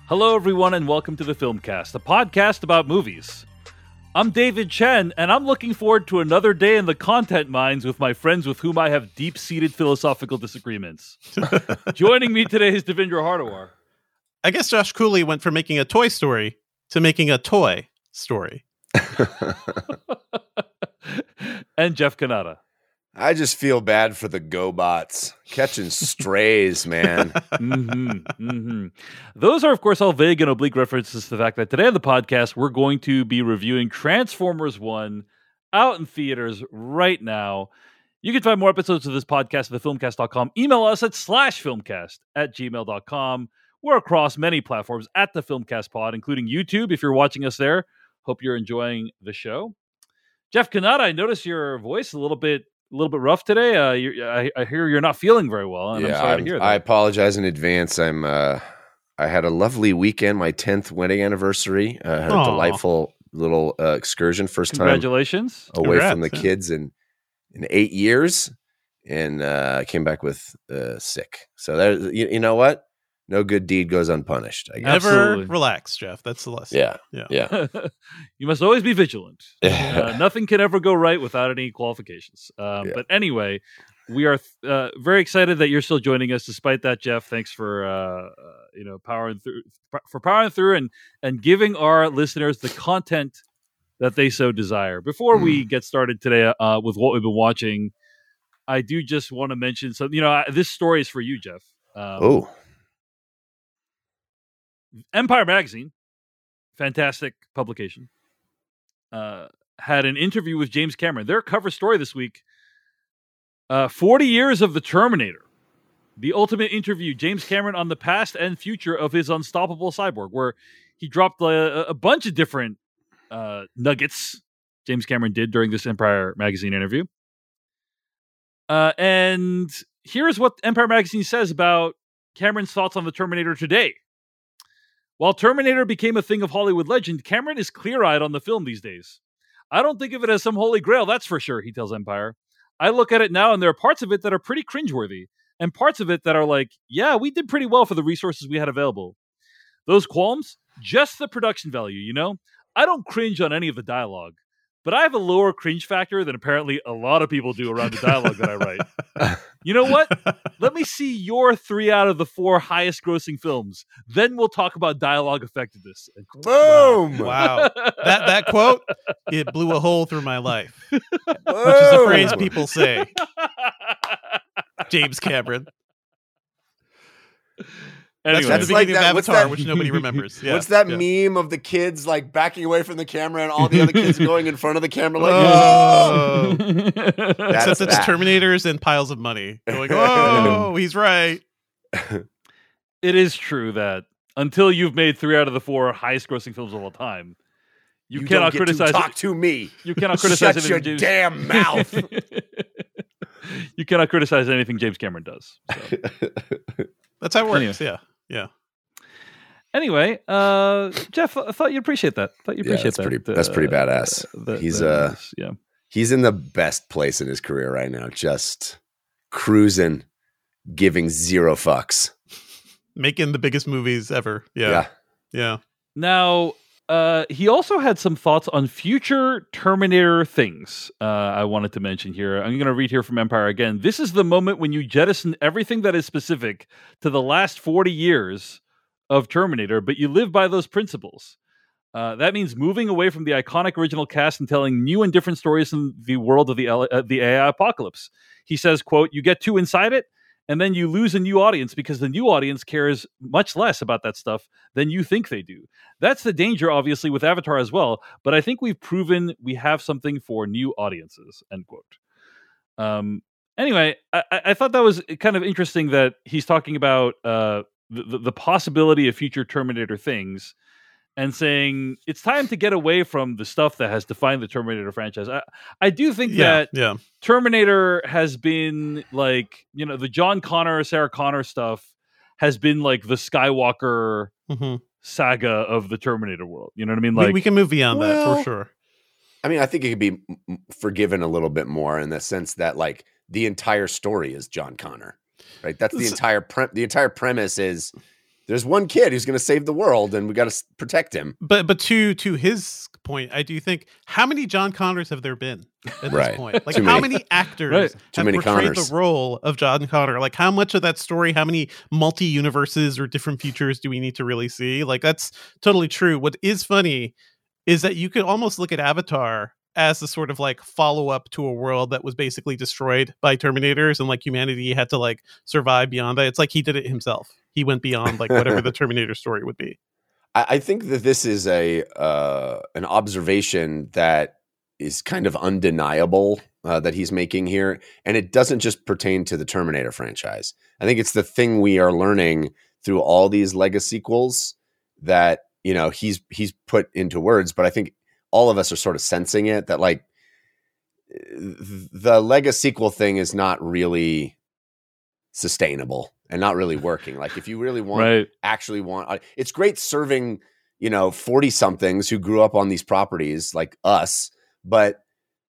Hello, everyone, and welcome to the Filmcast, a podcast about movies. I'm David Chen, and I'm looking forward to another day in the content mines with my friends with whom I have deep-seated philosophical disagreements. Joining me today is Devindra Hardawar. I guess Josh Cooley went from making a Toy Story to making a toy story. And Jeff Kanata. I just feel bad for the GoBots catching strays, man. Those are, of course, all vague and oblique references to the fact that today on the podcast, we're going to be reviewing Transformers 1 out in theaters right now. You can find more episodes of this podcast at thefilmcast.com. Email us at /filmcast@gmail.com. We're across many platforms at the Filmcast Pod, including YouTube, if you're watching us there. Hope you're enjoying the show. Jeff Kanata, I notice your voice a little bit rough today. I hear you're not feeling very well, and I'm sorry to hear that. I apologize in advance. I had a lovely weekend, my 10th wedding anniversary. I had a delightful little excursion, first Congratulations. time away from the kids in 8 years, and I came back with sick. So there, you know what? No good deed goes unpunished, I guess. Never relax, Jeff. That's the lesson. Yeah. You must always be vigilant. Nothing can ever go right without any qualifications. But anyway, we are very excited that you're still joining us despite that, Jeff. Thanks for powering through and giving our listeners the content that they so desire. Before we get started today with what we've been watching, I do just want to mention something. This story is for you, Jeff. Empire Magazine, fantastic publication, had an interview with James Cameron. Their cover story this week, 40 years of the Terminator. The ultimate interview, James Cameron on the past and future of his unstoppable cyborg, where he dropped a bunch of different nuggets James Cameron did during this Empire Magazine interview. And here's what Empire Magazine says about Cameron's thoughts on the Terminator today. While Terminator became a thing of Hollywood legend, Cameron is clear-eyed on the film these days. I don't think of it as some holy grail, that's for sure, he tells Empire. I look at it now, and there are parts of it that are pretty cringeworthy, and parts of it that are like, yeah, we did pretty well for the resources we had available. Those qualms? Just the production value, I don't cringe on any of the dialogue, but I have a lower cringe factor than apparently a lot of people do around the dialogue that I write. You know what? Let me see your 3 out of the 4 highest grossing films. Then we'll talk about dialogue effectiveness. Boom! Wow. That quote, it blew a hole through my life. Which is a phrase people say. James Cameron. Anyway, that's the beginning of Avatar, which nobody remembers. What's that meme of the kids like backing away from the camera and all the other kids going in front of the camera like, oh! Except it's Terminators and piles of money. They're like, oh, he's right. It is true that until you've made 3 out of the 4 highest grossing films of all time, you cannot criticize. Talk to me. You cannot criticize. Shut your damn mouth. You cannot criticize anything James Cameron does. So. That's how it works. Anyway. Yeah. Anyway, Jeff, I thought you'd appreciate that. That's pretty badass. He's in the best place in his career right now, just cruising, giving zero fucks, making the biggest movies ever. Yeah. Now, he also had some thoughts on future Terminator things I wanted to mention here. I'm going to read here from Empire again. This is the moment when you jettison everything that is specific to the last 40 years of Terminator, but you live by those principles. That means moving away from the iconic original cast and telling new and different stories in the world of the AI apocalypse. He says, quote, you get too inside it, and then you lose a new audience because the new audience cares much less about that stuff than you think they do. That's the danger, obviously, with Avatar as well, but I think we've proven we have something for new audiences, end quote. Anyway, I thought that was kind of interesting that he's talking about the possibility of future Terminator things and saying it's time to get away from the stuff that has defined the Terminator franchise. I do think that Terminator has been like, the John Connor, Sarah Connor stuff has been like the Skywalker saga of the Terminator world. You know what I mean? Like we can move beyond that for sure. I mean, I think it could be forgiven a little bit more in the sense that like the entire story is John Connor, right? That's the entire premise is there's one kid who's going to save the world, and we got to protect him. But to his point, I do think, how many John Connors have there been at this point? Like, how many actors have portrayed the role of John Connor? Like, how much of that story, how many multi-universes or different futures do we need to really see? Like, that's totally true. What is funny is that you could almost look at Avatar as a sort of like follow-up to a world that was basically destroyed by Terminators, and like humanity had to like survive beyond that. It's like he did it himself. He went beyond like whatever the Terminator story would be. I think that this is an observation that is kind of undeniable that he's making here, and it doesn't just pertain to the Terminator franchise. I think it's the thing we are learning through all these Lego sequels that, you know, he's put into words, but I think all of us are sort of sensing it, that like the Lego sequel thing is not really sustainable and not really working. Like, if you really want, actually want, it's great serving, you know, 40 somethings who grew up on these properties like us, but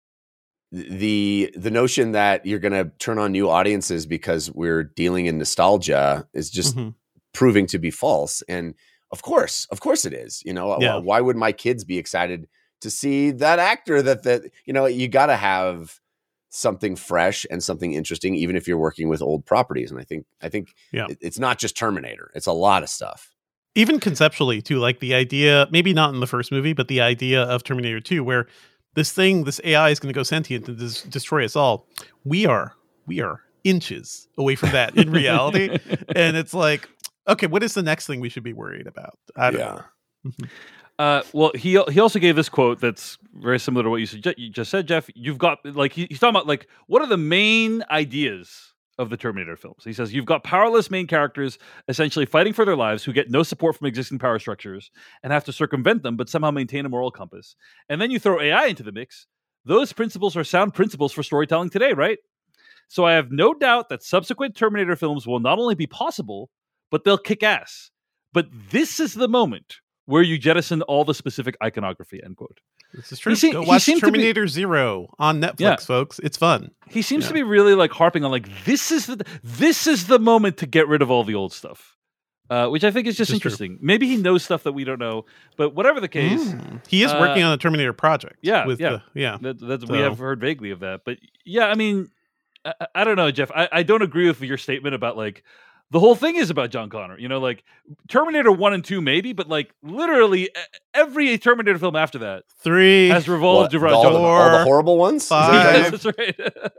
the notion that you're going to turn on new audiences because we're dealing in nostalgia is just proving to be false. And of course it is, you know, why would my kids be excited to see that actor that, you know, you got to have something fresh and something interesting, even if you're working with old properties. And I think it's not just Terminator. It's a lot of stuff. Even conceptually too, like the idea, maybe not in the first movie, but the idea of Terminator 2, where this AI is going to go sentient and destroy us all. We are inches away from that in reality. And it's like, okay, what is the next thing we should be worried about? I don't know. Well, he also gave this quote that's very similar to what you just said, Jeff. You've got, like, he's talking about, like, what are the main ideas of the Terminator films? He says, you've got powerless main characters essentially fighting for their lives who get no support from existing power structures and have to circumvent them, but somehow maintain a moral compass. And then you throw AI into the mix. Those principles are sound principles for storytelling today, right? So I have no doubt that subsequent Terminator films will not only be possible, but they'll kick ass. But this is the moment where you jettison all the specific iconography, end quote. This is true. Go watch Terminator Zero on Netflix, folks. It's fun. He seems to be really like harping on like, this is the moment to get rid of all the old stuff, which I think is just interesting. True. Maybe he knows stuff that we don't know, but whatever the case, he is working on a Terminator project. We have heard vaguely of that, but I mean, I don't know, Jeff. I don't agree with your statement about like, the whole thing is about John Connor, you know, like Terminator 1 and 2 maybe, but like literally every Terminator film after that 3 has revolved around all the horrible ones. 5. That's right.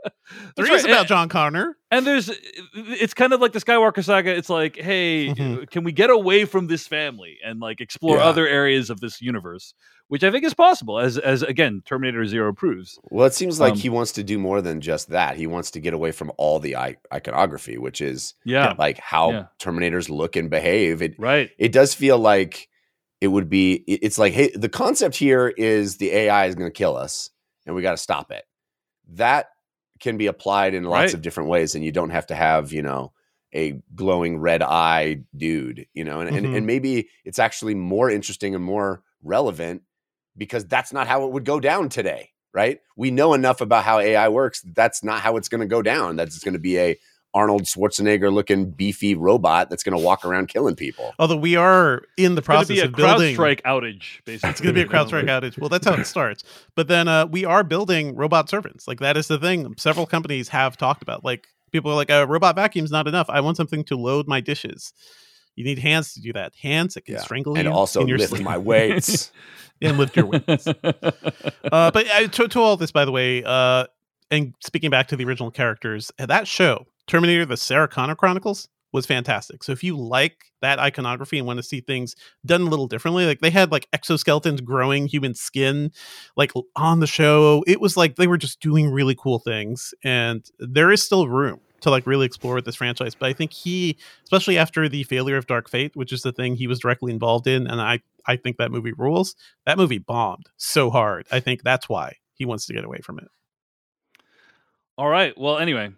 3 is about John Connor. And it's kind of like the Skywalker saga. It's like, hey, can we get away from this family and like explore other areas of this universe, which I think is possible, as again, Terminator Zero proves. Well, it seems like he wants to do more than just that. He wants to get away from all the iconography, which is like how Terminators look and behave. It does feel like it would be. It's like, hey, the concept here is the AI is going to kill us, and we got to stop it. That can be applied in lots of different ways, and you don't have to have, you know, a glowing red eye dude, you know, and maybe it's actually more interesting and more relevant because that's not how it would go down today, right? We know enough about how AI works. That's not how it's going to go down. That's going to be a Arnold Schwarzenegger looking beefy robot that's going to walk around killing people. Although we are in the process of building CrowdStrike outage, basically. It's going to be a CrowdStrike outage. Well, that's how it starts. But then we are building robot servants. Like, that is the thing several companies have talked about. Like, people are like, a robot vacuum's not enough. I want something to load my dishes. You need hands to do that. Hands that can strangle you. And also lift my weights. And lift your weights. But to all this, by the way, and speaking back to the original characters, that show, Terminator, the Sarah Connor Chronicles, was fantastic. So if you like that iconography and want to see things done a little differently, like they had like exoskeletons growing human skin, like on the show, it was like they were just doing really cool things. And there is still room to like really explore this franchise. But I think he, especially after the failure of Dark Fate, which is the thing he was directly involved in, and I think that movie rules. That movie bombed so hard. I think that's why he wants to get away from it. All right. Well, anyway,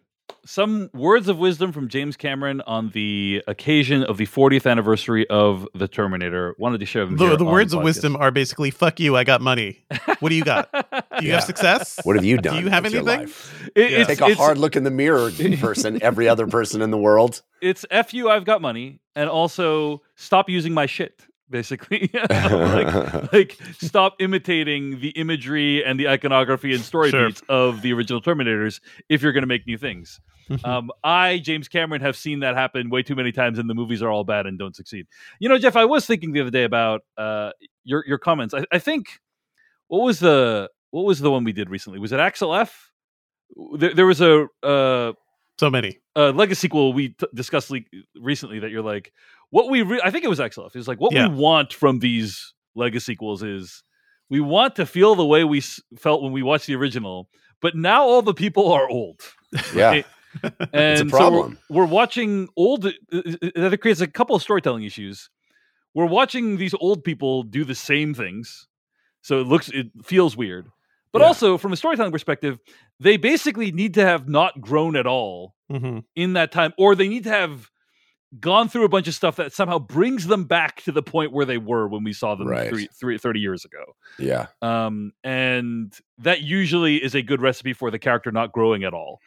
some words of wisdom from James Cameron on the occasion of the 40th anniversary of The Terminator. Wanted to share them. The words of wisdom are basically, fuck you, I got money. What do you got? Do you have success? What have you done? Do you have anything? Take a hard look in the mirror, person, every other person in the world. It's F you, I've got money, and also stop using my shit. Basically, like stop imitating the imagery and the iconography and story beats of the original Terminators if you're going to make new things. James Cameron, have seen that happen way too many times, and the movies are all bad and don't succeed. You know, Jeff, I was thinking the other day about your comments. I think what was the one we did recently? Was it Axel F? There was a so many Legacy sequel we discussed recently that you're like, what we I think it was Axel F. It's like what we want from these Legacy sequels is we want to feel the way we felt when we watched the original, but now all the people are old. Yeah. And it's a problem. So we're watching old. That creates a couple of storytelling issues. We're watching these old people do the same things, so it feels weird. But also, from a storytelling perspective, they basically need to have not grown at all in that time, or they need to have gone through a bunch of stuff that somehow brings them back to the point where they were when we saw them 30 years ago. Yeah. And that usually is a good recipe for the character not growing at all.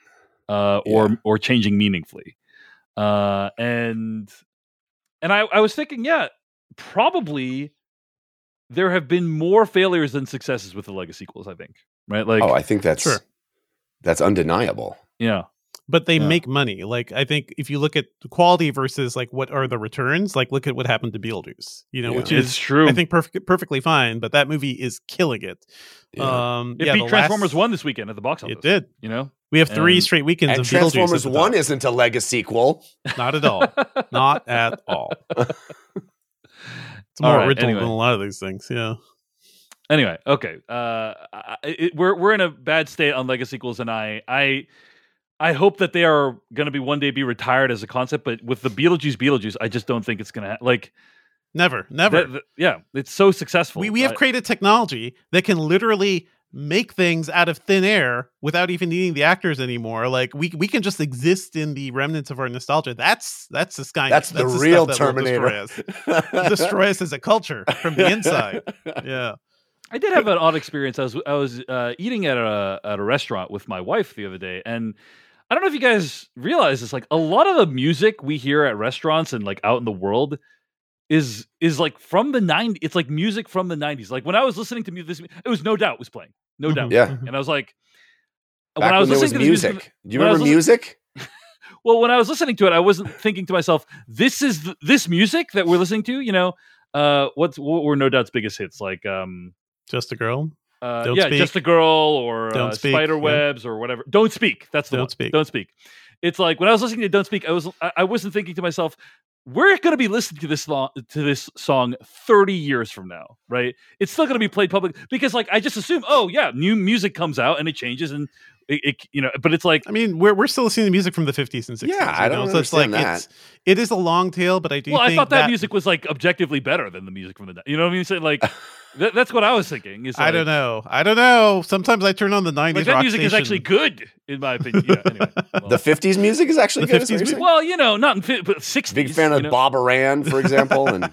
Or changing meaningfully. And I was thinking, probably there have been more failures than successes with the Legacy sequels, I think. Right? Like, I think that's undeniable. Yeah. But they make money. Like, I think if you look at the quality versus like what are the returns, like look at what happened to Beetlejuice, which is true. I think perfectly fine, but that movie is killing it. Yeah. It beat Transformers 1 this weekend at the box office. It did. We have 3 straight weekends of Transformers Beetlejuice. 1 isn't a Legacy sequel. Not at all. Not at all. It's more original than a lot of these things. Yeah. Anyway, okay. We're in a bad state on Legacy sequels, and I hope that they are going to be one day be retired as a concept, but with the Beetlejuice, I just don't think it's going to never. It's so successful. We have created technology that can literally make things out of thin air without even needing the actors anymore. Like we can just exist in the remnants of our nostalgia. That's the Skynet. That's the real Terminator. Destroy us as a culture from the inside. Yeah. I did have an odd experience. I was eating at a restaurant with my wife the other day, and I don't know if you guys realize this. Like a lot of the music we hear at restaurants and like out in the world is like from the 90s. It's like music from the 90s. Like when I was listening to music, it was No Doubt was playing. No Doubt. Yeah. And I was like, when I was listening to music. Do you remember music? Well, when I was listening to it, I wasn't thinking to myself, this is this music that we're listening to, what were No Doubt's biggest hits? Like Just a Girl? Just a Girl or Spiderwebs or whatever. Don't Speak. That's the one. Don't Speak. It's like when I was listening to Don't Speak, I wasn't thinking to myself, we're going to be listening to this song 30 years from now, right? It's still going to be played public because, like, I just assume, new music comes out and it changes and but it's like, I mean, we're still listening to music from the 50s and 60s. Yeah, I don't understand that. It is a long tail, but I do. Well, I thought that music was like objectively better than the music from the. You know what I mean? So, like, that's what I was thinking. Is I don't know. Sometimes I turn on the 90s. Like that music is actually good, in my opinion. Yeah, anyway, the 50s music is actually good. 50s music. Well, not in but 60s. Big fan of Bob Aran, for example, and.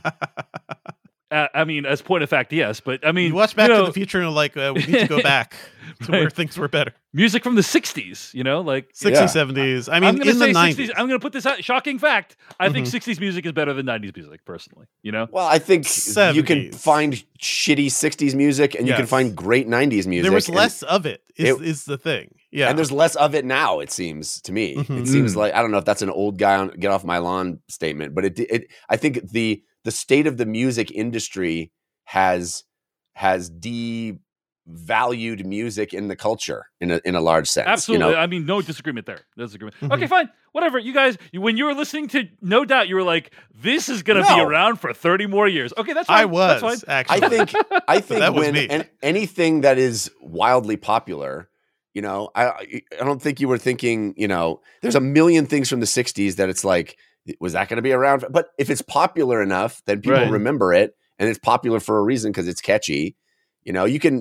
I mean, as point of fact, yes, but I mean, you watch Back to the Future and like, we need to go back to where things were better. Music from the 60s, like 60s, 70s. I mean, in the 90s. 60s, I'm going to put this out. Shocking fact. I think 60s music is better than 90s music, personally. Well, I think 70s. You can find shitty 60s music and you can find great 90s music. There was less of it, is the thing. Yeah. And there's less of it now, it seems to me. It seems like, I don't know if that's an old guy on get off my lawn statement, but I think the state of the music industry has devalued music in the culture in a large sense. Absolutely. I mean, no disagreement there. Okay, fine. Whatever. You guys, when you were listening to No Doubt, you were like, this is going to be around for 30 more years. Okay, that's fine. I was, that's fine. actually. I think when anything that is wildly popular, I don't think you were thinking, there's a million things from the 60s that it's like, was that going to be around? But if it's popular enough, then people remember it, and it's popular for a reason because it's catchy. You can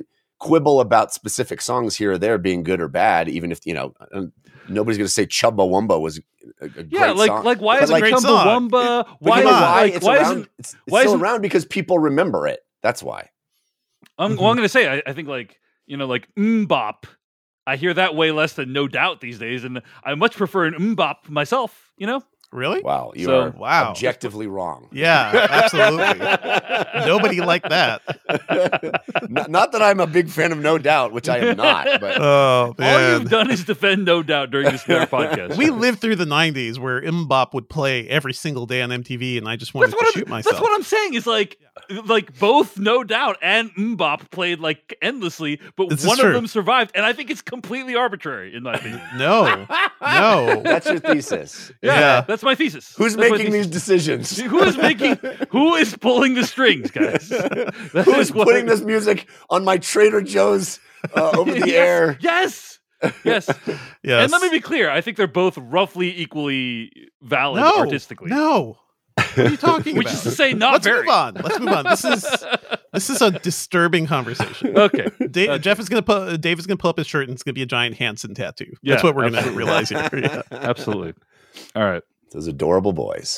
quibble about specific songs here or there being good or bad, even if, nobody's going to say Chumbawamba was a great song. Like why is it Chumbawamba? Why isn't it's still around? Because people remember it. That's why. Well, I'm going to say, I think like MMMBop. I hear that way less than No Doubt these days, and I much prefer an MMMBop myself. Really? Wow, you are objectively wrong. Yeah, absolutely. Nobody liked that. Not that I'm a big fan of No Doubt, which I am not. But all you've done is defend No Doubt during this entire podcast. We lived through the 90s where MMMBop would play every single day on MTV, and I just wanted to shoot myself. That's what I'm saying. Is like both No Doubt and MMMBop played like endlessly, but one of them survived, and I think it's completely arbitrary in my opinion. No, that's your thesis. Yeah. That's my thesis. Who's making these decisions? Who is pulling the strings, guys? Who is putting this music on my Trader Joe's over the air? Yes. And let me be clear. I think they're both roughly equally valid artistically. No. What are you talking about? Which is to say, Let's move on. This is a disturbing conversation. Okay. Jeff is Dave is gonna pull up his shirt and it's gonna be a giant Hanson tattoo. That's what we're gonna realize here. Yeah. Absolutely. All right. Those adorable boys.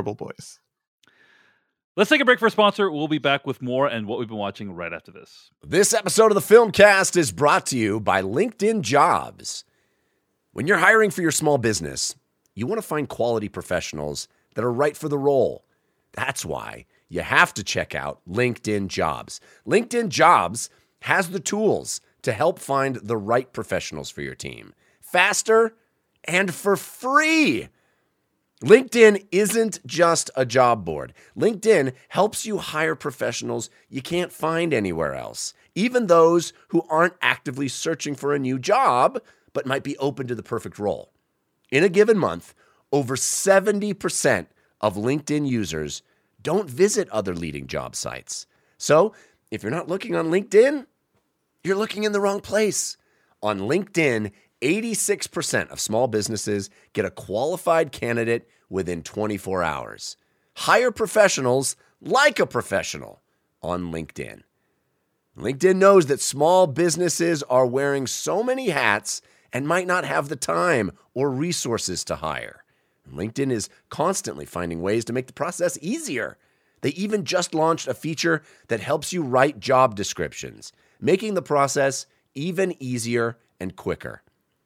Let's take a break for a sponsor. We'll be back with more and what we've been watching right after this. This episode of the Filmcast is brought to you by LinkedIn Jobs. When you're hiring for your small business, you want to find quality professionals that are right for the role. That's why you have to check out LinkedIn Jobs. LinkedIn Jobs has the tools to help find the right professionals for your team faster and for free. LinkedIn isn't just a job board. LinkedIn helps you hire professionals you can't find anywhere else, even those who aren't actively searching for a new job, but might be open to the perfect role. In a given month, over 70% of LinkedIn users don't visit other leading job sites. So if you're not looking on LinkedIn, you're looking in the wrong place. On LinkedIn, 86% of small businesses get a qualified candidate within 24 hours. Hire professionals like a professional on LinkedIn. LinkedIn knows that small businesses are wearing so many hats and might not have the time or resources to hire. LinkedIn is constantly finding ways to make the process easier. They even just launched a feature that helps you write job descriptions, making the process even easier and quicker.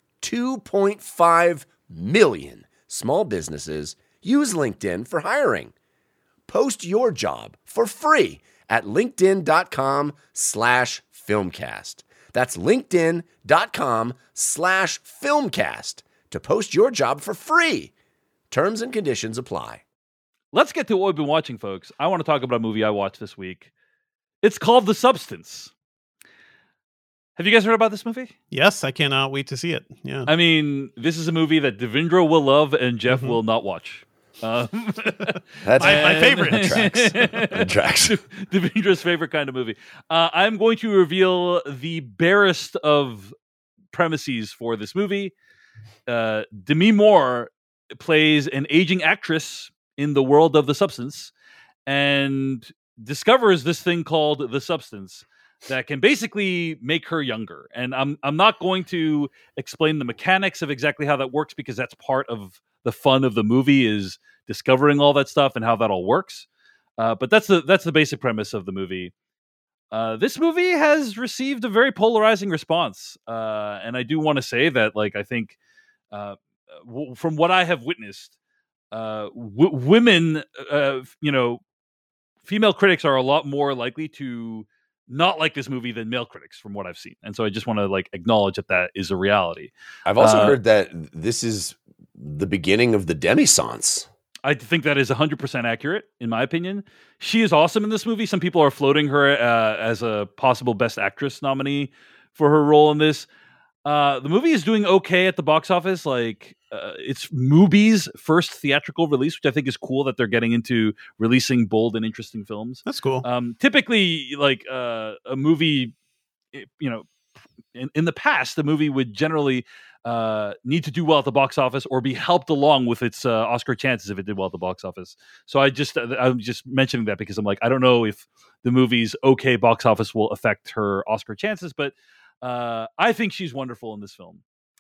2.5 million small businesses use LinkedIn for hiring. Post your job for free at linkedin.com/filmcast. That's linkedin.com/filmcast to post your job for free. Terms and conditions apply. Let's get to what we've been watching, folks. I want to talk about a movie I watched this week. It's called The Substance. Have you guys heard about this movie? Yes, I cannot wait to see it. Yeah. I mean, this is a movie that Devindra will love and Jeff will not watch. That's my favorite. It tracks. Devindra's favorite kind of movie. I'm going to reveal the barest of premises for this movie. Demi Moore plays an aging actress in the world of The Substance and discovers this thing called The Substance that can basically make her younger. And I'm not going to explain the mechanics of exactly how that works because that's part of the fun of the movie is discovering all that stuff and how that all works. But that's the basic premise of the movie. This movie has received a very polarizing response. And I do want to say that, like, I think from what I have witnessed, women, female critics are a lot more likely to not like this movie than male critics from what I've seen. And so I just want to acknowledge that is a reality. I've also heard that this is the beginning of the Demi-sance. I think that is 100% accurate, in my opinion. She is awesome in this movie. Some people are floating her as a possible Best Actress nominee for her role in this. The movie is doing okay at the box office. It's Mubi's first theatrical release, which I think is cool that they're getting into releasing bold and interesting films. That's cool. Typically, a movie, in the past, the movie would generally need to do well at the box office or be helped along with its Oscar chances if it did well at the box office. So I'm just mentioning that because I'm like, I don't know if the movie's okay box office will affect her Oscar chances, but I think she's wonderful in this film.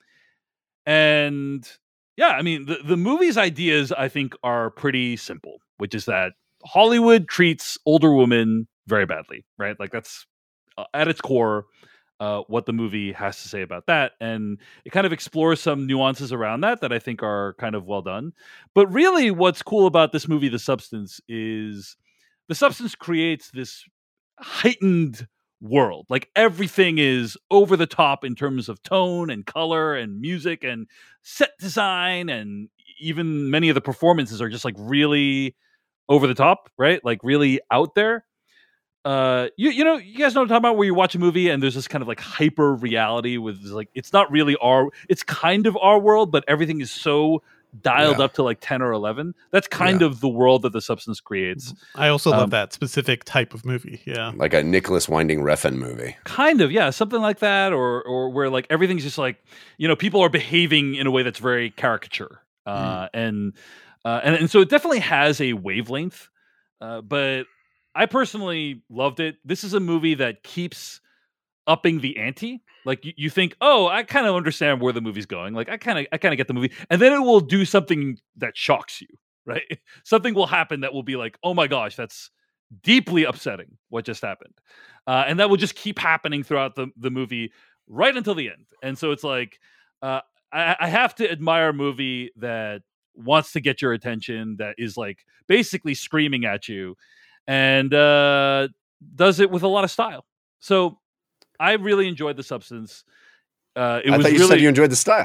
And yeah, I mean, the movie's ideas I think are pretty simple, which is that Hollywood treats older women very badly, right? Like that's at its core what the movie has to say about that. And it kind of explores some nuances around that I think are kind of well done. But really what's cool about this movie, The Substance, is The Substance creates this heightened world. Like everything is over the top in terms of tone and color and music and set design, and even many of the performances are just like really over the top, right? Like really out there. You know, you guys know what I'm talking about, where you watch a movie and there's this kind of like hyper reality with like, it's not really it's kind of our world, but everything is so dialed up to like 10 or 11. That's kind of the world that The Substance creates. I also love that specific type of movie. Yeah. Like a Nicholas Winding Refn movie. Kind of, yeah. Something like that. Or where like everything's just like, you know, people are behaving in a way that's very caricature. And so it definitely has a wavelength. But I personally loved it. This is a movie that keeps upping the ante. Like you think, oh, I kind of understand where the movie's going. Like I kind of get the movie, and then it will do something that shocks you, right? Something will happen that will be like, oh my gosh, that's deeply upsetting what just happened, and that will just keep happening throughout the movie right until the end. And so it's like, I have to admire a movie that wants to get your attention, that is like basically screaming at you, and does it with a lot of style. So I really enjoyed The Substance. I thought you said you enjoyed the style.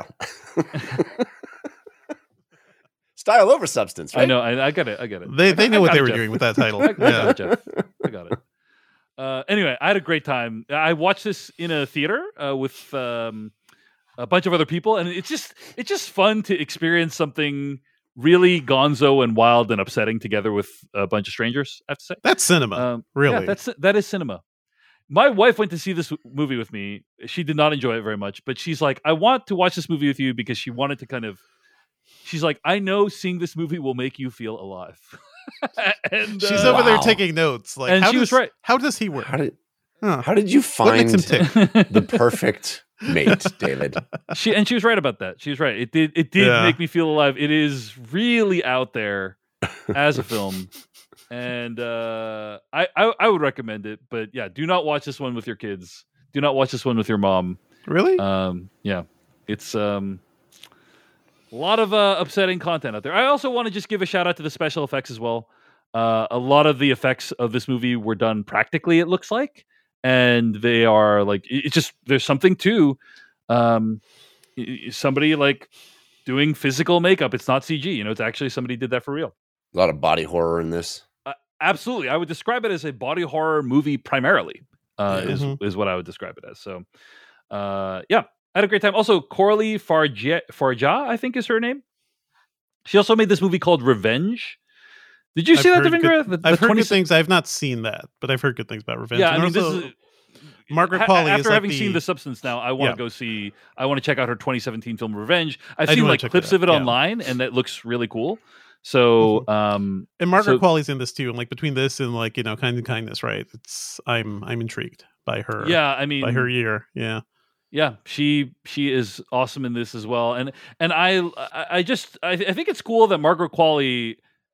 Style over substance, right? I know. I get it. They know what they were doing with that title. I got it, Jeff. I got it. Anyway, I had a great time. I watched this in a theater with a bunch of other people, and it's just fun to experience something really gonzo and wild and upsetting together with a bunch of strangers, I have to say. That's cinema. Really. Yeah, that is cinema. My wife went to see this movie with me. She did not enjoy it very much, but she's like, I want to watch this movie with you because she wanted to she's like, I know seeing this movie will make you feel alive. And she's over there taking notes. Like, and she was right. How does he work? How did you find the perfect mate, David? She was right about that. She was right. It did make me feel alive. It is really out there as a film. And I would recommend it, but yeah, do not watch this one with your kids. Do not watch this one with your mom. Really? Yeah, it's a lot of upsetting content out there. I also want to just give a shout out to the special effects as well. A lot of the effects of this movie were done practically, it looks like, and they are like, it's just, there's something to somebody like doing physical makeup. It's not CG, you know, it's actually somebody did that for real. A lot of body horror in this. Absolutely. I would describe it as a body horror movie primarily, is what I would describe it as. So, yeah, I had a great time. Also, Coralie Farjah, I think is her name. She also made this movie called Revenge. Did you see that, Devendra? I've heard good things. I've not seen that, but I've heard good things about Revenge. Yeah, I mean, this is... Margaret Qualley after having seen The Substance now, I want to go see... I want to check out her 2017 film Revenge. I've seen like clips of it online, and that looks really cool. So, and Margaret Qualley's in this too, and like between this and like, you know, Kind of Kindness, right? I'm intrigued by her. Yeah, I mean, by her year, yeah, she is awesome in this as well, and I think it's cool that Margaret Qualley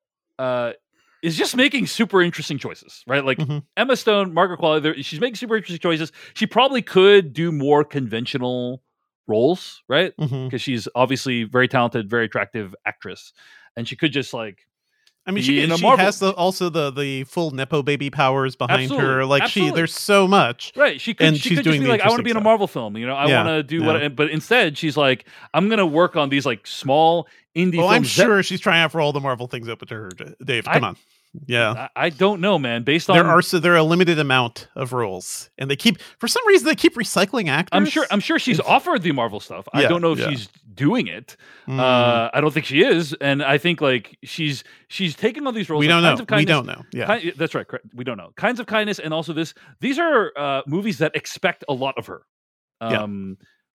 is just making super interesting choices, right? Like Emma Stone, Margaret Qualley, she's making super interesting choices. She probably could do more conventional roles, right? Because she's obviously very talented, very attractive actress. And she could just like, I mean, she has also the full Nepo baby powers behind her. Like there's so much, right? She could just be like, I want to be in a Marvel film, you know, I want to do what. But instead, she's like, I'm gonna work on these like small indie. Well, films I'm sure she's trying out for all the Marvel things open to her. Dave, come on. Yeah, I don't know, man. Based on there are a limited amount of roles, and for some reason they keep recycling actors. I'm sure she's offered the Marvel stuff. I don't know if she's doing it. I don't think she is, and I think like she's taking all these roles. We don't know. We don't know. Yeah, that's right. We don't know. Kinds of Kindness, and also this. These are movies that expect a lot of her.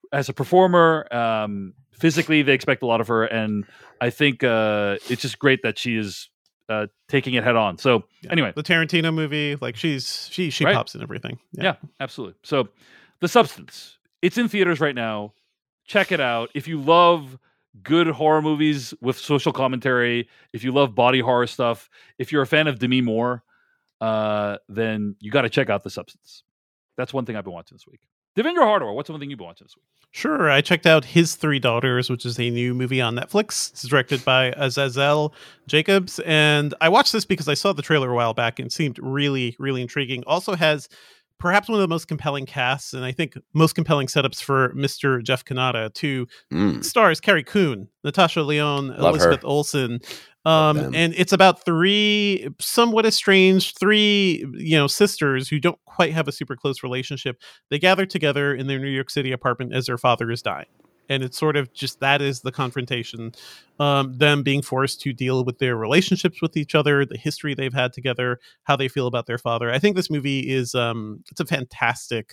as a performer. Physically, they expect a lot of her, and I think it's just great that she is taking it head on. So anyway, the Tarantino movie, like she right? Pops in everything. Yeah, absolutely. So The Substance, it's in theaters right now. Check it out. If you love good horror movies with social commentary, if you love body horror stuff, if you're a fan of Demi Moore, then you got to check out The Substance. That's one thing I've been watching this week. Devendra Hardawar, what's one thing you've been watching this week? Sure, I checked out His Three Daughters, which is a new movie on Netflix. It's directed by Azazel Jacobs, and I watched this because I saw the trailer a while back and it seemed really, really intriguing. Also has perhaps one of the most compelling casts, and I think most compelling setups for Mr. Jeff Kanata. Two stars, Carrie Coon, Natasha Lyonne, Elizabeth Olsen. And it's about three somewhat estranged, sisters who don't quite have a super close relationship. They gather together in their New York City apartment as their father is dying. And it's sort of just that is the confrontation, them being forced to deal with their relationships with each other, the history they've had together, how they feel about their father. I think this movie is it's a fantastic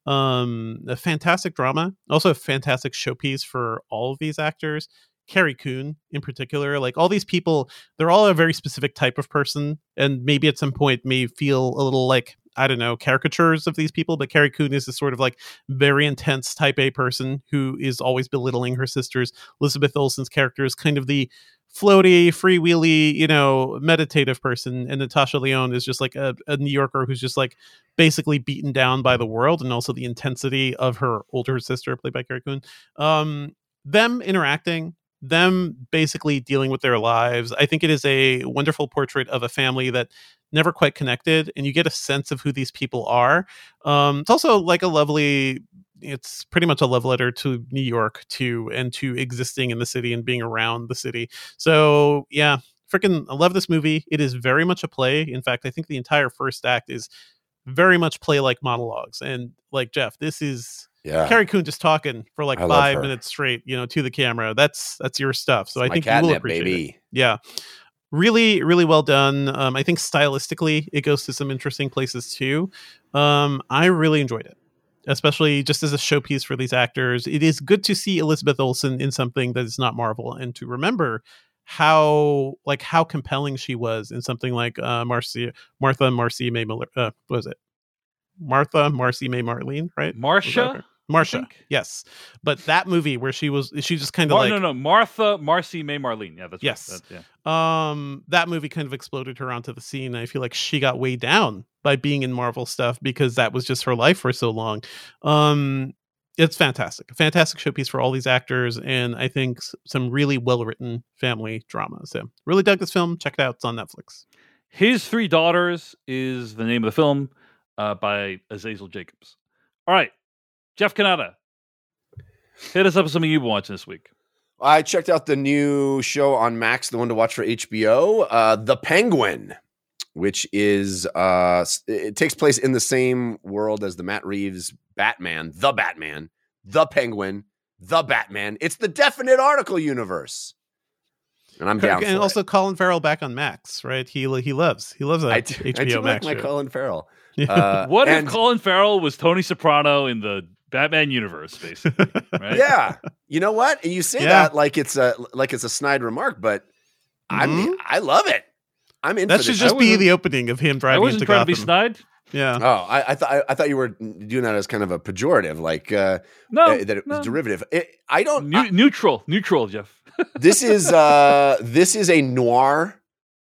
drama, also a fantastic showpiece for all of these actors. Carrie Coon in particular, like all these people, they're all a very specific type of person, and maybe at some point may feel a little like, I don't know, caricatures of these people, but Carrie Coon is this sort of like very intense type A person who is always belittling her sisters. Elizabeth Olsen's character is kind of the floaty, freewheely, meditative person, and Natasha Lyonne is just like a New Yorker who's just like basically beaten down by the world, and also the intensity of her older sister, played by Carrie Coon. Them interacting, them basically dealing with their lives. I think it is a wonderful portrait of a family that never quite connected, and you get a sense of who these people are. It's also like it's pretty much a love letter to New York too, and to existing in the city and being around the city. So yeah, I love this movie. It is very much a play. In fact, I think the entire first act is very much play like monologues. And like Jeff, this is Carrie Coon just talking for like 5 minutes straight, to the camera. That's your stuff. So I think you will appreciate it. Yeah. Really, really well done. I think stylistically it goes to some interesting places too. I really enjoyed it, especially just as a showpiece for these actors. It is good to see Elizabeth Olsen in something that is not Marvel, and to remember how compelling she was in something like Martha Marcy May Marlene, right? Marsha, yes. But that movie where she just kind of Martha Marcy May Marlene. Yeah, that's yes. Right. That movie kind of exploded her onto the scene. I feel like she got weighed down by being in Marvel stuff because that was just her life for so long. It's fantastic showpiece for all these actors, and I think some really well written family drama. So really dug this film. Check it out. It's on Netflix. His Three Daughters is the name of the film, by Azazel Jacobs. All right, Jeff Kanata, hit us up with something you've been watching this week. I checked out the new show on Max, the one to watch for HBO, The Penguin, which is it takes place in the same world as the Matt Reeves Batman, The Penguin, The Batman. It's the definite article universe. And I'm down for it. And also Colin Farrell back on Max, right? He loves that HBO I do Max like my show. Colin Farrell. What if Colin Farrell was Tony Soprano in the Batman universe, basically? Right? Yeah. You know what? You say that like it's a snide remark, but I love it. I'm in. That should just be the opening of him driving into Gotham. I wasn't trying to be snide. Yeah. Oh, I thought you were doing that as kind of a pejorative, like that it was derivative. Neutral, Jeff. This is a noir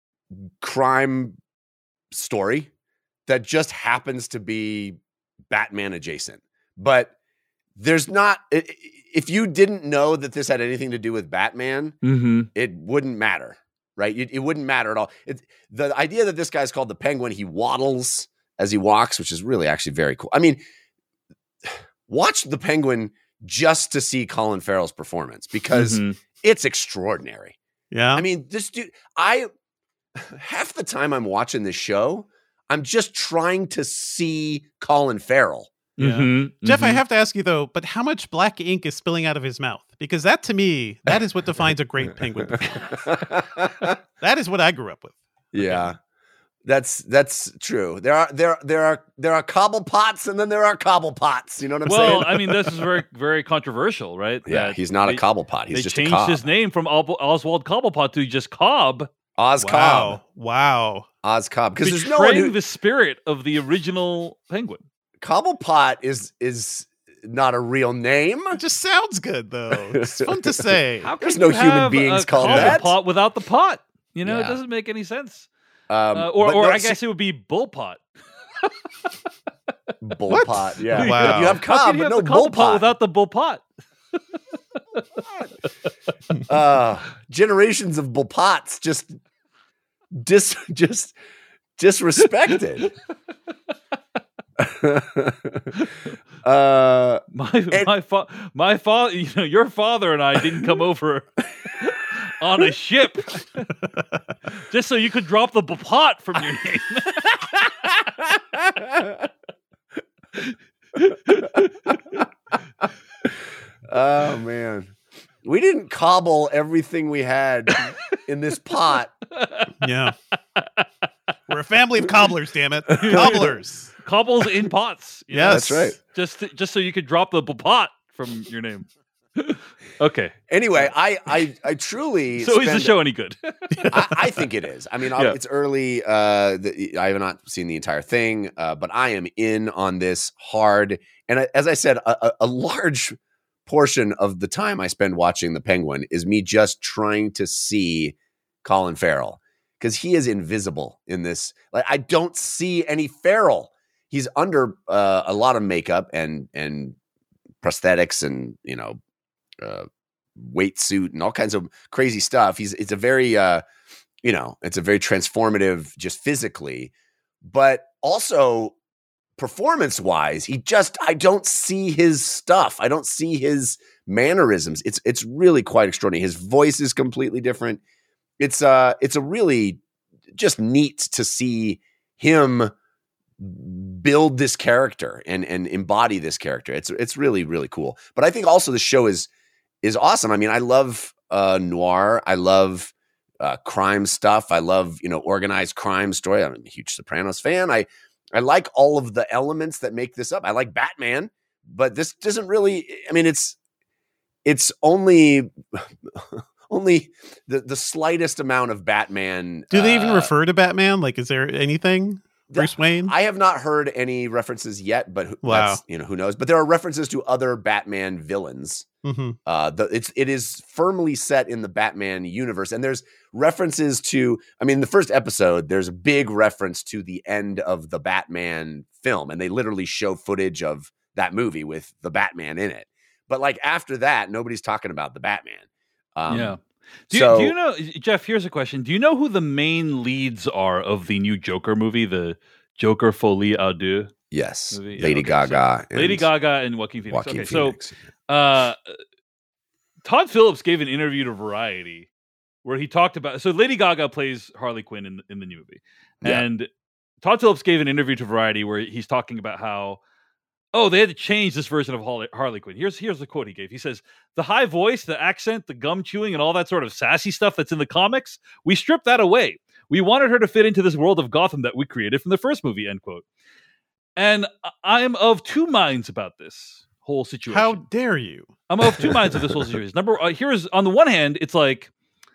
crime story that just happens to be Batman adjacent. But there's not, if you didn't know that this had anything to do with Batman, it wouldn't matter, right? It wouldn't matter at all. The idea that this guy's called the Penguin, he waddles as he walks, which is really actually very cool. I mean, watch the Penguin just to see Colin Farrell's performance, because it's extraordinary. Yeah. I mean, this dude, half the time I'm watching this show, I'm just trying to see Colin Farrell. Yeah. Jeff, I have to ask you though, but how much black ink is spilling out of his mouth? Because that, to me, that is what defines a great Penguin performance. That is what I grew up with. Yeah. That's true. There are Cobblepots, and then there are Cobblepots. You know what I'm saying? Well, I mean, this is very, very controversial, right? Yeah, he's not a Cobblepot. He's just a Cobb. They changed his name from Oswald Cobblepot to just Cobb. Oz Cobb. Wow. Oz Cobb. Because there's no one the spirit of the original Penguin. Cobblepot is not a real name. It just sounds good, though. It's fun to say. There's no human beings called that. Cobblepot without the pot. You know, It doesn't make any sense. I guess it would be Bullpot. Bullpot, yeah. Wow. You have Cobb, but no Bullpot without the Bullpot. Generations of Bullpots just disrespected. My father, your father and I didn't come over on a ship just so you could drop the pot from your name. Oh man, we didn't cobble everything we had in this pot. Yeah, we're a family of cobblers. Damn it, cobblers. Cobbles in pots. Yeah, that's right. Just so you could drop the pot from your name. Okay. Anyway, I truly. So is the show any good? I think it is. I mean, it's early. I have not seen the entire thing, but I am in on this hard. And as I said, a large portion of the time I spend watching The Penguin is me just trying to see Colin Farrell, because he is invisible in this. Like, I don't see any Farrell. He's under a lot of makeup and prosthetics and weight suit and all kinds of crazy stuff. It's a very it's a very transformative just physically, but also performance wise, I don't see his stuff. I don't see his mannerisms. It's really quite extraordinary. His voice is completely different. It's a really just neat to see him build this character and embody this character. It's really, really cool. But I think also the show is awesome. I mean, I love noir. I love crime stuff. I love, organized crime story. I'm a huge Sopranos fan. I like all of the elements that make this up. I like Batman, but this doesn't really, I mean, it's only the slightest amount of Batman. Do they even refer to Batman? Like, is there anything? Bruce Wayne? I have not heard any references yet, but who knows? But there are references to other Batman villains. Mm-hmm. It is firmly set in the Batman universe, and there's references to. I mean, the first episode, there's a big reference to the end of the Batman film, and they literally show footage of that movie with the Batman in it. But like after that, nobody's talking about the Batman. Yeah. Do you know, Jeff, here's a question. Do you know who the main leads are of the new Joker movie, the Joker Folie à Deux? Yes. Movie? Lady Gaga. Lady Gaga and Joaquin Phoenix. So Todd Phillips gave an interview to Variety where he talked about, so Lady Gaga plays Harley Quinn in the new movie. Yeah. And Todd Phillips gave an interview to Variety where he's talking about how, they had to change this version of Harley Quinn. Here's the quote he gave. He says, the high voice, the accent, the gum chewing, and all that sort of sassy stuff that's in the comics, we stripped that away. We wanted her to fit into this world of Gotham that we created from the first movie, end quote. And I am of two minds about this whole situation. How dare you? I'm of two minds of this whole situation. Here's, on the one hand, it's like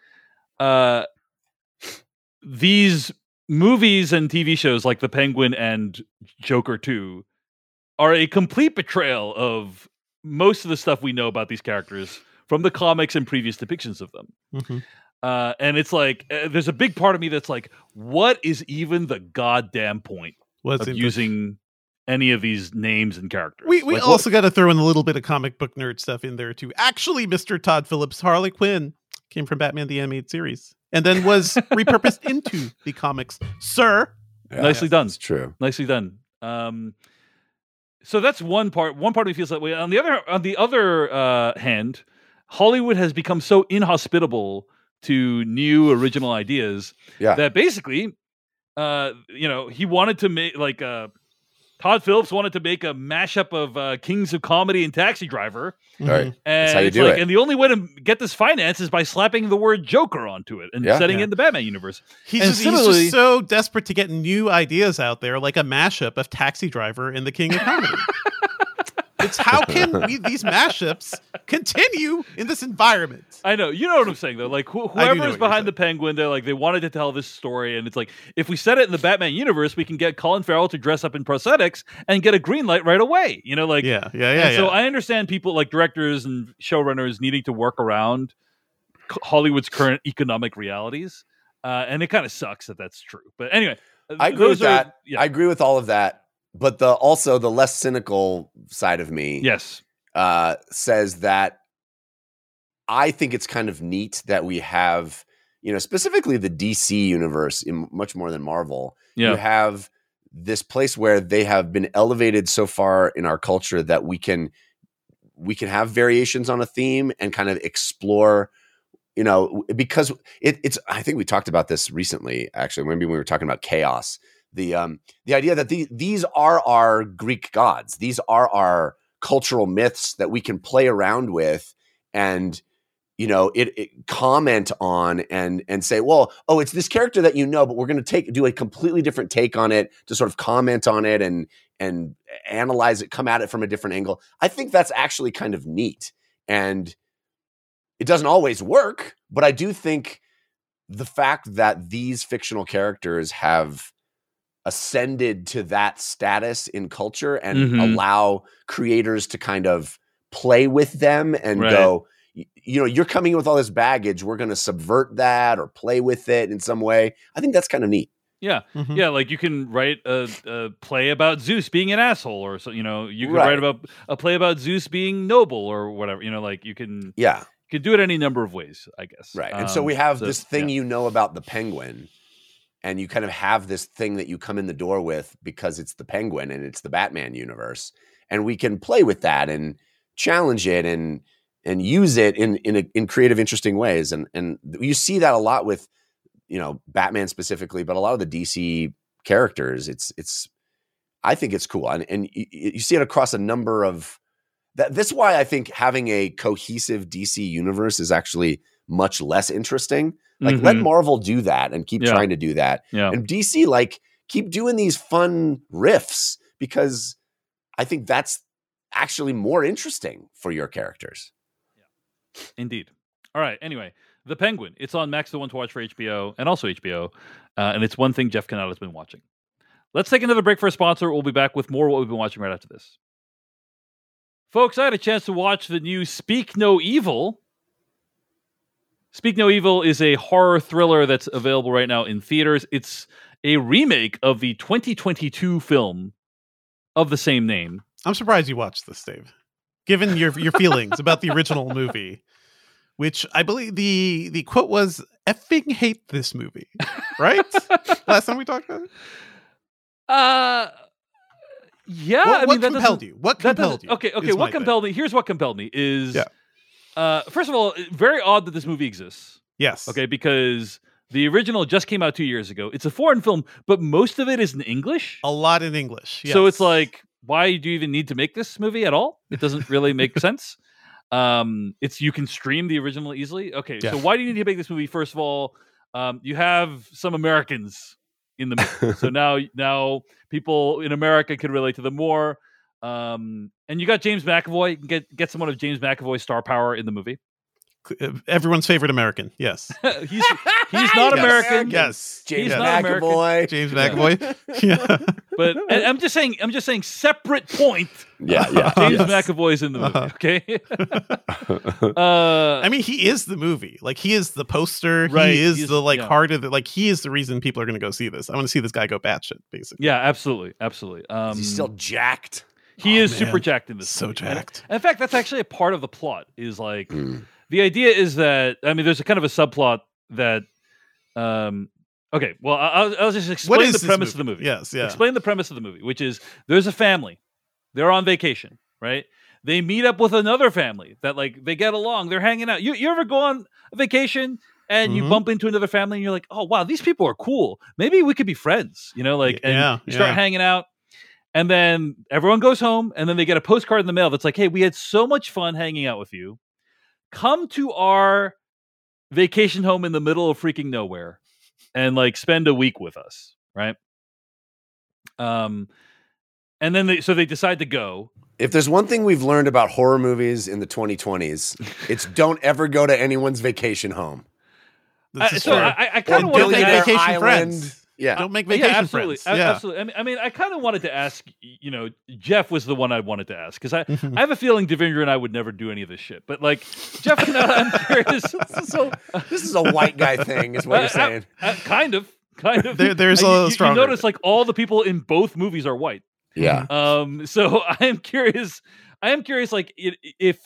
these movies and TV shows like The Penguin and Joker 2 are a complete betrayal of most of the stuff we know about these characters from the comics and previous depictions of them. Mm-hmm. And it's like, there's a big part of me that's like, what is even the goddamn point of using any of these names and characters? We also got to throw in a little bit of comic book nerd stuff in there too. Actually, Mr. Todd Phillips' Harley Quinn came from Batman the Animated Series and then was repurposed into the comics, sir. Yeah, nicely done. It's true. Nicely done. So that's one part. One part of me feels that way. On the other hand, Hollywood has become so inhospitable to new original ideas that basically, he wanted to make like Todd Phillips wanted to make a mashup of Kings of Comedy and Taxi Driver. Right. And that's how you do it. And the only way to get this finance is by slapping the word Joker onto it and setting it in the Batman universe. He's just so desperate to get new ideas out there, like a mashup of Taxi Driver and the King of Comedy. It's how can these mashups continue in this environment? I know. You know what I'm saying, though. Like, whoever is behind the Penguin, they're like, they wanted to tell this story. And it's like, if we set it in the Batman universe, we can get Colin Farrell to dress up in prosthetics and get a green light right away. You know, like, So I understand people like directors and showrunners needing to work around Hollywood's current economic realities. And it kind of sucks that that's true. But anyway, I agree with that. Yeah. I agree with all of that. But also the less cynical side of me says that I think it's kind of neat that we have, specifically the DC universe, much more than Marvel. Yeah. You have this place where they have been elevated so far in our culture that we can have variations on a theme and kind of explore, because it's. I think we talked about this recently, actually, maybe when we were talking about Chaos. The idea that these are our Greek gods, these are our cultural myths that we can play around with, and it comment on and say, well, it's this character that but we're going to do a completely different take on it to sort of comment on it and analyze it, come at it from a different angle. I think that's actually kind of neat, and it doesn't always work, but I do think the fact that these fictional characters have ascended to that status in culture and allow creators to kind of play with them and go, you're coming in with all this baggage. We're going to subvert that or play with it in some way. I think that's kind of neat. Yeah. Yeah. Like you can write a play about Zeus being an asshole or so, you can write about a play about Zeus being noble or whatever, like you can, you can do it any number of ways, I guess. Right. And so we have this thing, about the Penguin. And you kind of have this thing that you come in the door with because it's the Penguin and it's the Batman universe. And we can play with that and challenge it and use it in creative, interesting ways. And you see that a lot with, Batman specifically, but a lot of the DC characters. I think it's cool. And you see it across a number of that. That's why I think having a cohesive DC universe is actually much less interesting. Like let Marvel do that and keep trying to do that. Yeah. And DC, keep doing these fun riffs because I think that's actually more interesting for your characters. Yeah. Indeed. All right. Anyway, The Penguin. It's on Max the One to Watch for HBO and also HBO. And it's one thing Jeff Cannata has been watching. Let's take another break for a sponsor. We'll be back with more of what we've been watching right after this. Folks, I had a chance to watch the new Speak No Evil. Speak No Evil is a horror thriller that's available right now in theaters. It's a remake of the 2022 film of the same name. I'm surprised you watched this, Dave. Given your feelings about the original movie, which I believe the quote was, "Effing hate this movie," right? Last time we talked about it? Yeah. What compelled you? What compelled you? Okay. What compelled me? Here's what compelled me is... first of all, very odd that this movie exists. Yes. Okay, because the original just came out 2 years ago. It's a foreign film, but most of it is in English. A lot in English. Yes. So it's like, why do you even need to make this movie at all? It doesn't really make sense. You can stream the original easily. Okay, so why do you need to make this movie? First of all, you have some Americans in the movie, so now people in America can relate to them more. And you got James McAvoy. You can get someone of James McAvoy's star power in the movie. Everyone's favorite American. Yes. he's not American. Yes. James McAvoy. James McAvoy. Yeah. But I'm just saying separate point. Yeah. James McAvoy's in the movie. Okay. I mean, he is the movie. Like, he is the poster. Right. He is the heart of it. He is the reason people are going to go see this. I want to see this guy go batshit, basically. Yeah, absolutely. He's still jacked. He is super jacked in this. So movie. Jacked. And in fact, that's actually a part of the plot. Is like the idea is that there's a kind of a subplot that. Okay, well, I'll just explain the premise of the movie. Yes, yeah. Explain the premise of the movie, which is there's a family. They're on vacation, right? They meet up with another family that they get along. They're hanging out. You ever go on a vacation and you bump into another family and you're like, oh wow, these people are cool. Maybe we could be friends. And you start hanging out. And then everyone goes home, and then they get a postcard in the mail that's like, hey, we had so much fun hanging out with you. Come to our vacation home in the middle of freaking nowhere and like spend a week with us, right? And then they decide to go. If there's one thing we've learned about horror movies in the 2020s, it's don't ever go to anyone's vacation home. I kind of want to make vacation friends. Yeah, don't make vacation friends. Yeah. Absolutely. I mean, I kind of wanted to ask. Jeff was the one I wanted to ask because I have a feeling Devindra and I would never do any of this shit. But like Jeff, I'm curious. So this is a white guy thing, is what you're saying? Kind of. There's a stronger. You notice like all the people in both movies are white. Yeah. So I am curious. Like if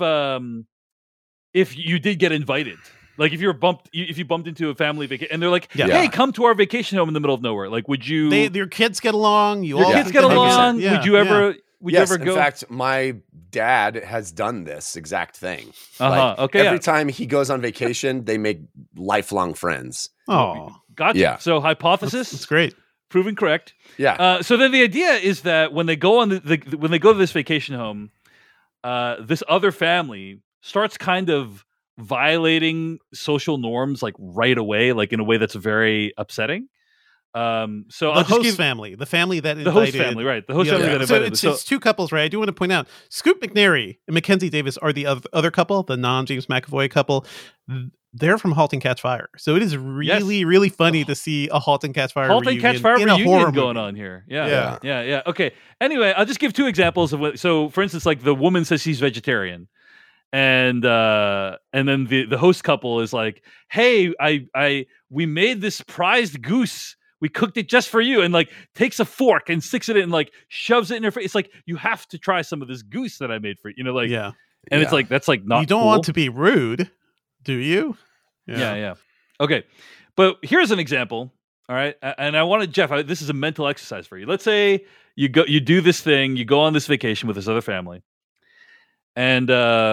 you did get invited. Like if you bumped into a family vacation and they're like, hey, come to our vacation home in the middle of nowhere. Like, would you? Your kids get along. Your kids get along. Yeah. Would you ever? Would you ever go? In fact, my dad has done this exact thing. Okay. Every time he goes on vacation, they make lifelong friends. Oh, gotcha. Yeah. So hypothesis. That's great. Proven correct. Yeah. So then the idea is that when they go on when they go to this vacation home, this other family starts kind of violating social norms like right away, like in a way that's very upsetting. So the host family, the family that invited, the host family, right? The host family that invited. So it's two couples, right? I do want to point out Scoot McNairy and Mackenzie Davis are the other couple, the non-James McAvoy couple. They're from *Halt and Catch Fire*, so it is really funny to see a *Halt and Catch Fire* *Halt and Catch Fire* in a horror going on here. Yeah. Okay. Anyway, I'll just give two examples of what. So, for instance, like the woman says she's vegetarian. And then the host couple is like, hey, we made this prized goose. We cooked it just for you, and like takes a fork and sticks it in and like shoves it in her face. It's like, you have to try some of this goose that I made for you. And it's like, that's like not. You don't want to be rude, do you? Yeah. Okay, but here's an example. All right, and I wanted Jeff. This is a mental exercise for you. Let's say you do this thing. You go on this vacation with this other family. And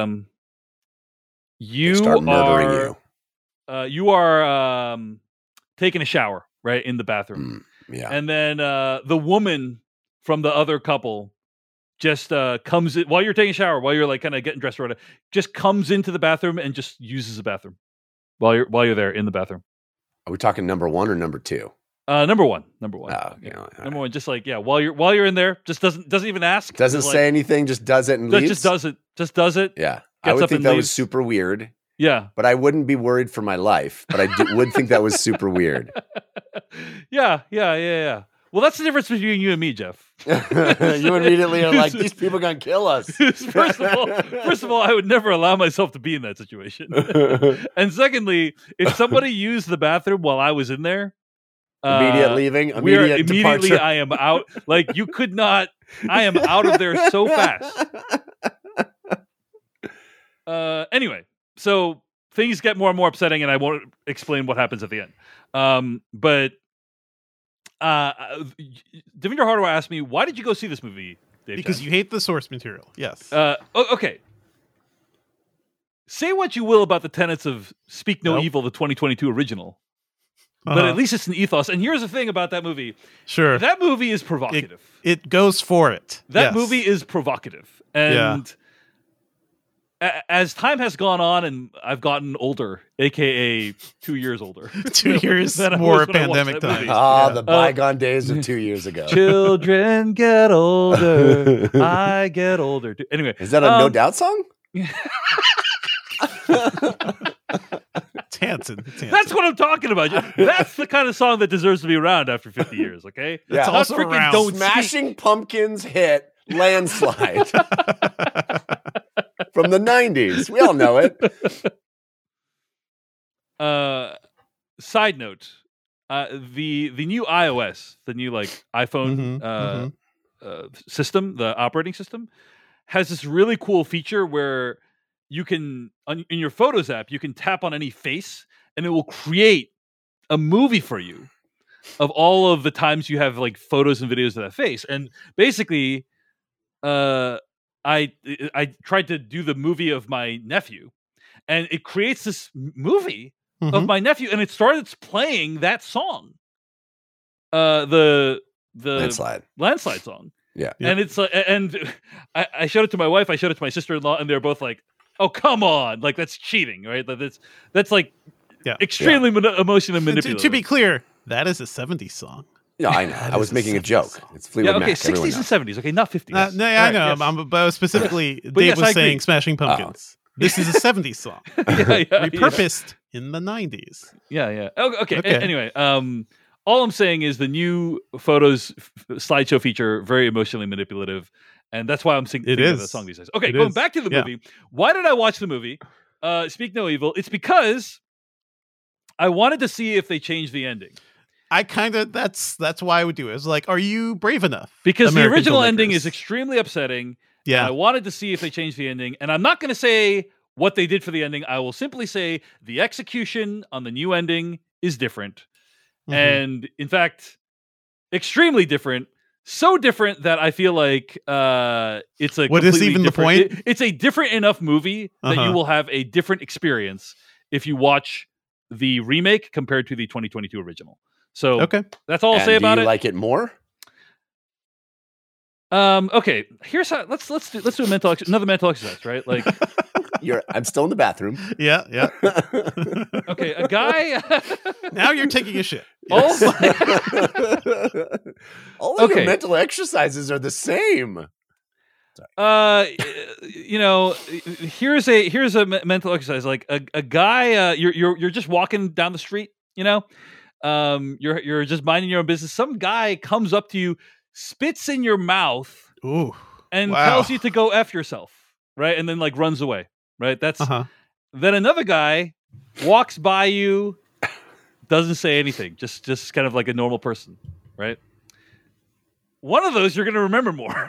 you start murdering you are taking a shower, right, in the bathroom. And then the woman from the other couple just comes in while you're taking a shower, while you're like kind of getting dressed or whatever, just comes into the bathroom and just uses the bathroom while you're there in the bathroom. Are we talking number one or number two? Number one. Number one. Just like, while you're in there, just doesn't even ask. Doesn't say anything, just does it and leaves. Just does it. Yeah. I would think that was super weird. Yeah. But I wouldn't be worried for my life. But I would think that was super weird. Yeah. Well, that's the difference between you and me, Jeff. You immediately are like, these people are going to kill us. First of all, I would never allow myself to be in that situation. And secondly, if somebody used the bathroom while I was in there, immediate leaving, immediate departure. I am out. Like, you could not. I am out of there so fast. Anyway, so things get more and more upsetting, and I won't explain what happens at the end. But Devindra Hardawar asked me, "Why did you go see this movie, Dave?" Because you hate the source material. Yes. Okay. Say what you will about the tenets of Speak No Evil, the 2022 original. But at least it's an ethos. And here's the thing about that movie. Sure. That movie is provocative. It goes for it. That movie is provocative. And as time has gone on and I've gotten older, a.k.a. 2 years older. 2 years more pandemic time. The bygone days of 2 years ago. Children get older. I get older. Too. Anyway. Is that a No Doubt song? It's Hanson. That's what I'm talking about. That's the kind of song that deserves to be around after 50 years, okay? Yeah. It's also around. Smashing Pumpkins hit Landslide from the 90s. We all know it. Side note, the new iOS, the new like iPhone system, the operating system, has this really cool feature where you can, in your Photos app, you can tap on any face and it will create a movie for you of all of the times you have like photos and videos of that face. And basically, I tried to do the movie of my nephew, and it creates this movie of my nephew, and it started playing that song, the Landslide song. Yeah. And it's and I showed it to my wife, I showed it to my sister-in-law, and they're both like, "Oh, come on. Like, that's cheating, right? That's like extremely emotionally manipulative." To be clear, that is a 70s song. Yeah, I know. I was making a joke. Song. It's Fleetwood Mac. 60s and 70s. Okay, not 50s. No, I know. But specifically, Dave was saying Smashing Pumpkins. This is a 70s song. Repurposed in the 90s. Yeah. Okay. Anyway, all I'm saying is the new photos slideshow feature, very emotionally manipulative. And that's why I'm thinking of the song these days. Okay, going back to the movie. Why did I watch the movie? Speak No Evil. It's because I wanted to see if they changed the ending. That's why I would do it. It's like, are you brave enough? Because the original ending is extremely upsetting. Yeah. I wanted to see if they changed the ending. And I'm not going to say what they did for the ending. I will simply say the execution on the new ending is different. Mm-hmm. And in fact, extremely different. So different that I feel like it's a what is even the point? It's a different enough movie that you will have a different experience if you watch the remake compared to the 2022 original. So that's all I'll say about it. Do you like it more? Okay. Here's how. Let's do another mental exercise, right? Like, I'm still in the bathroom. Yeah. Okay, a guy. Now you're taking a shit. All of your mental exercises are the same. Here's a mental exercise. Like a guy, you're just walking down the street. You're just minding your own business. Some guy comes up to you, spits in your mouth, and tells you to go F yourself, right? And then like runs away, right? That's then another guy walks by you, doesn't say anything, just kind of like a normal person, right? One of those you're going to remember more.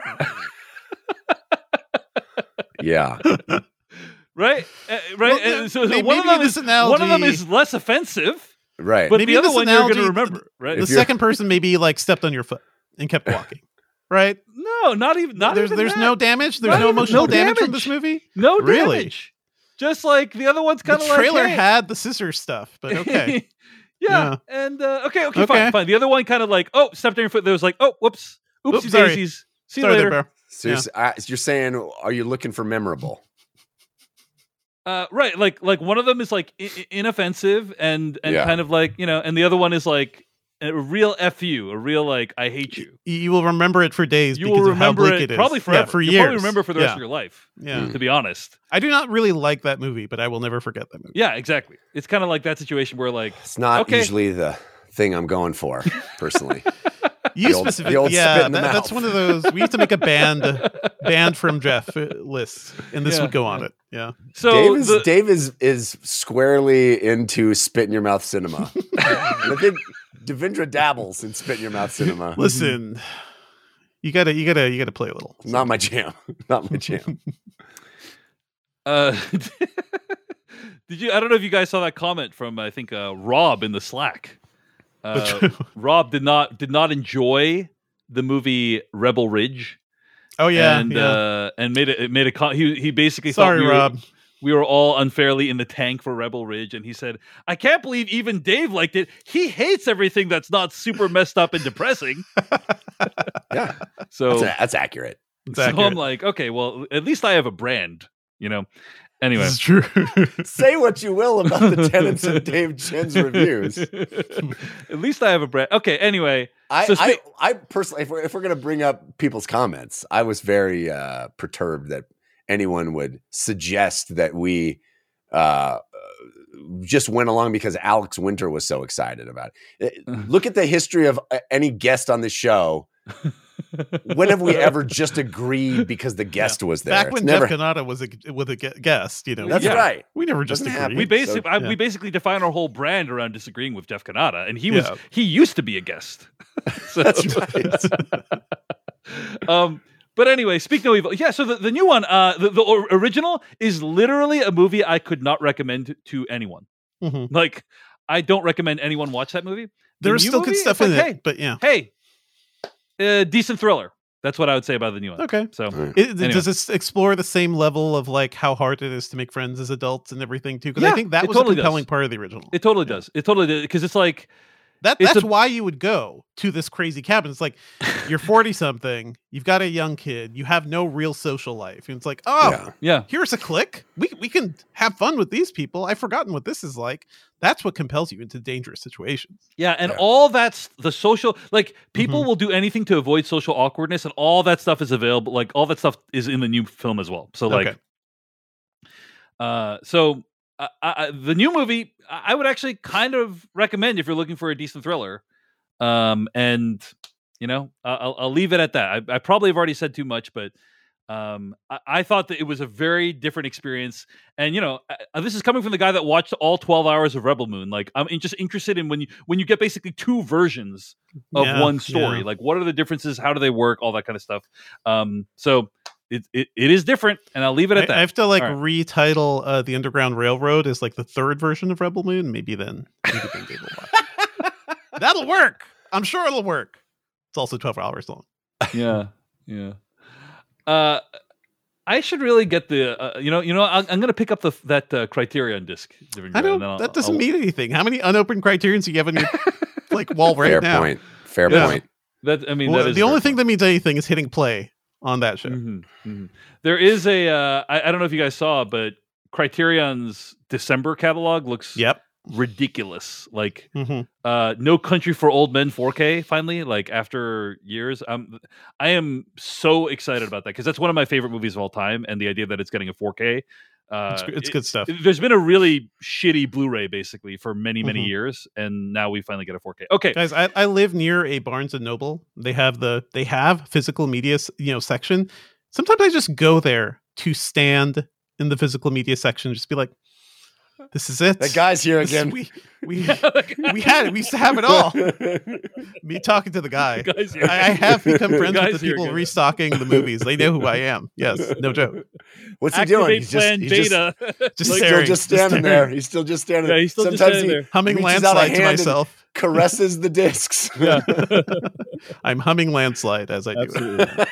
Yeah. Right? Right? Well, so one of them is less offensive. Right. But maybe the other one you're going to remember, right? The second person maybe like stepped on your foot and kept walking, right? No, not even. There's no damage. There's no emotional damage from this movie. No really? Damage. Just like the other one's kind of like. The trailer had the scissor stuff, but okay. Yeah. And okay, fine. The other one kind of like, stepped on your foot. There was like, whoops, oopsie daisies. See you later. There, so you're saying, are you looking for memorable? Right, like one of them is like inoffensive and kind of like, and the other one is like a real F you, a real like I hate you. You will remember it for days. You will remember it probably forever. For years. You'll probably remember for the rest of your life. Yeah, to be honest, I do not really like that movie, but I will never forget that movie. Yeah, exactly. It's kind of like that situation where like it's not usually the thing I'm going for personally. You specifically, that's one of those. We have to make a banned from Jeff list, and this would go on it. Yeah. So Dave is squarely into spit in your mouth cinema. I think Devindra dabbles in spit in your mouth cinema. Listen, you gotta play a little. Not my jam. Not my jam. Did you? I don't know if you guys saw that comment from I think Rob in the Slack. Rob did not enjoy the movie Rebel Ridge. Oh yeah, and made a he basically sorry thought Rob. We were all unfairly in the tank for Rebel Ridge, and he said, "I can't believe even Dave liked it. He hates everything that's not super messed up and depressing." Yeah, so that's accurate. I'm like, okay, well, at least I have a brand, Anyway, this is true. Say what you will about the tenets of Dave Chen's reviews. At least I have a brand. Okay, anyway. I personally, if we're going to bring up people's comments, I was very perturbed that anyone would suggest that we just went along because Alex Winter was so excited about it. Look at the history of any guest on the show. When have we ever just agreed because the guest was there? Back when Jeff Kanata was with a guest, That's right. We never just agreed. We basically define our whole brand around disagreeing with Jeff Kanata, and he used to be a guest. So. That's right. But anyway, Speak No Evil. Yeah, so the new one, the original is literally a movie I could not recommend to anyone. Mm-hmm. Like, I don't recommend anyone watch that movie. There's still good stuff in it, but yeah. Hey. Decent thriller. That's what I would say about the new one. Okay. So anyway. Does this explore the same level of like how hard it is to make friends as adults and everything too? Because I think that was a compelling part of the original. It totally does. It totally does. Because it's like That's why you would go to this crazy cabin. It's like you're 40 something, you've got a young kid, you have no real social life. And it's like, here's a clique. We can have fun with these people. I've forgotten what this is like. That's what compels you into dangerous situations. Yeah, and all that's the social, like people will do anything to avoid social awkwardness, and all that stuff is available. Like all that stuff is in the new film as well. So like, the new movie, I would actually kind of recommend if you're looking for a decent thriller. And you know, I'll leave it at that. I probably have already said too much, but I thought that it was a very different experience. And you know, this is coming from the guy that watched all 12 hours of Rebel Moon. Like, I'm just interested in when you get basically two versions of one story. Like, what are the differences? How do they work? All that kind of stuff. So. It is different, and I'll leave it at that. I have to retitle the Underground Railroad as like the third version of Rebel Moon. Maybe then they will watch. That'll work. I'm sure it'll work. It's also 12 hours long. Yeah. I should really get the I'm going to pick up that Criterion disc. That doesn't mean anything. How many unopened Criterions do you have on your wall right now? Fair point. The only thing that means anything is hitting play on that show. There is a I don't know if you guys saw, but Criterion's December catalog looks ridiculous. Like No Country for Old Men 4K finally, like after years. I am so excited about that because that's one of my favorite movies of all time, and the idea that it's getting a 4K, it's good stuff. There's been a really shitty Blu-ray basically for many years, and now we finally get a 4K. Okay, guys, I live near a Barnes and Noble. They have physical media, section. Sometimes I just go there to stand in the physical media section, and just be like, "This is it. That guy's here again. We had it. We used to have it all." Me talking to the guy. I have become friends with the people restocking the movies. They know who I am. Yes, no joke. What's he doing? He's just standing there. He's still just standing there. He's still just standing there. Humming Landslide to myself. Caresses the discs. Yeah. I'm humming Landslide as I do it.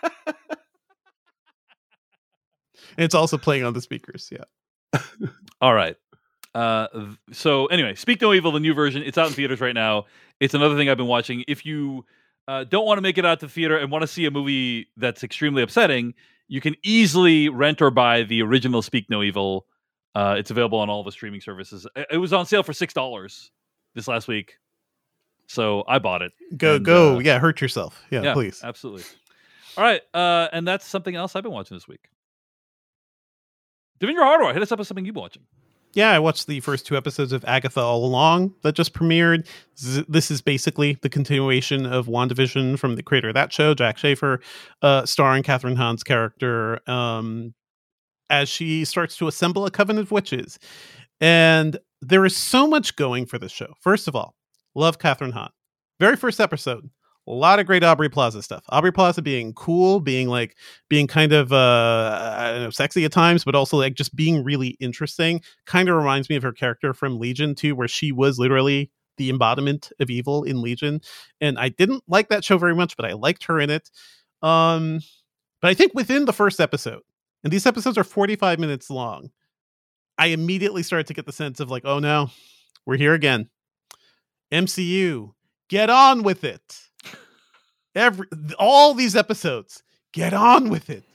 And it's also playing on the speakers. Yeah. All right. So anyway, Speak No Evil, the new version, it's out in theaters right now. It's another thing I've been watching. If you don't want to make it out to theater and want to see a movie that's extremely upsetting, you can easily rent or buy the original Speak No Evil. It's available on all the streaming services. It was on sale for $6 this last week, so I bought it. Go, hurt yourself. Yeah, please. Absolutely. All right, and that's something else I've been watching this week. Devindra Hardawar, hit us up with something you've been watching. Yeah, I watched the first 2 episodes of Agatha All Along that just premiered. This is basically the continuation of WandaVision from the creator of that show, Jack Schaefer, starring Catherine Hahn's character as she starts to assemble a coven of witches. And there is so much going for this show. First of all, love Catherine Hahn. Very first episode. A lot of great Aubrey Plaza stuff. Aubrey Plaza being cool, being kind of I don't know, sexy at times, but also like just being really interesting. Kind of reminds me of her character from Legion too, where she was literally the embodiment of evil in Legion. And I didn't like that show very much, but I liked her in it. But I think within the first episode, and these episodes are 45 minutes long, I immediately started to get the sense of like, oh no, we're here again. MCU, get on with it. All these episodes, get on with it.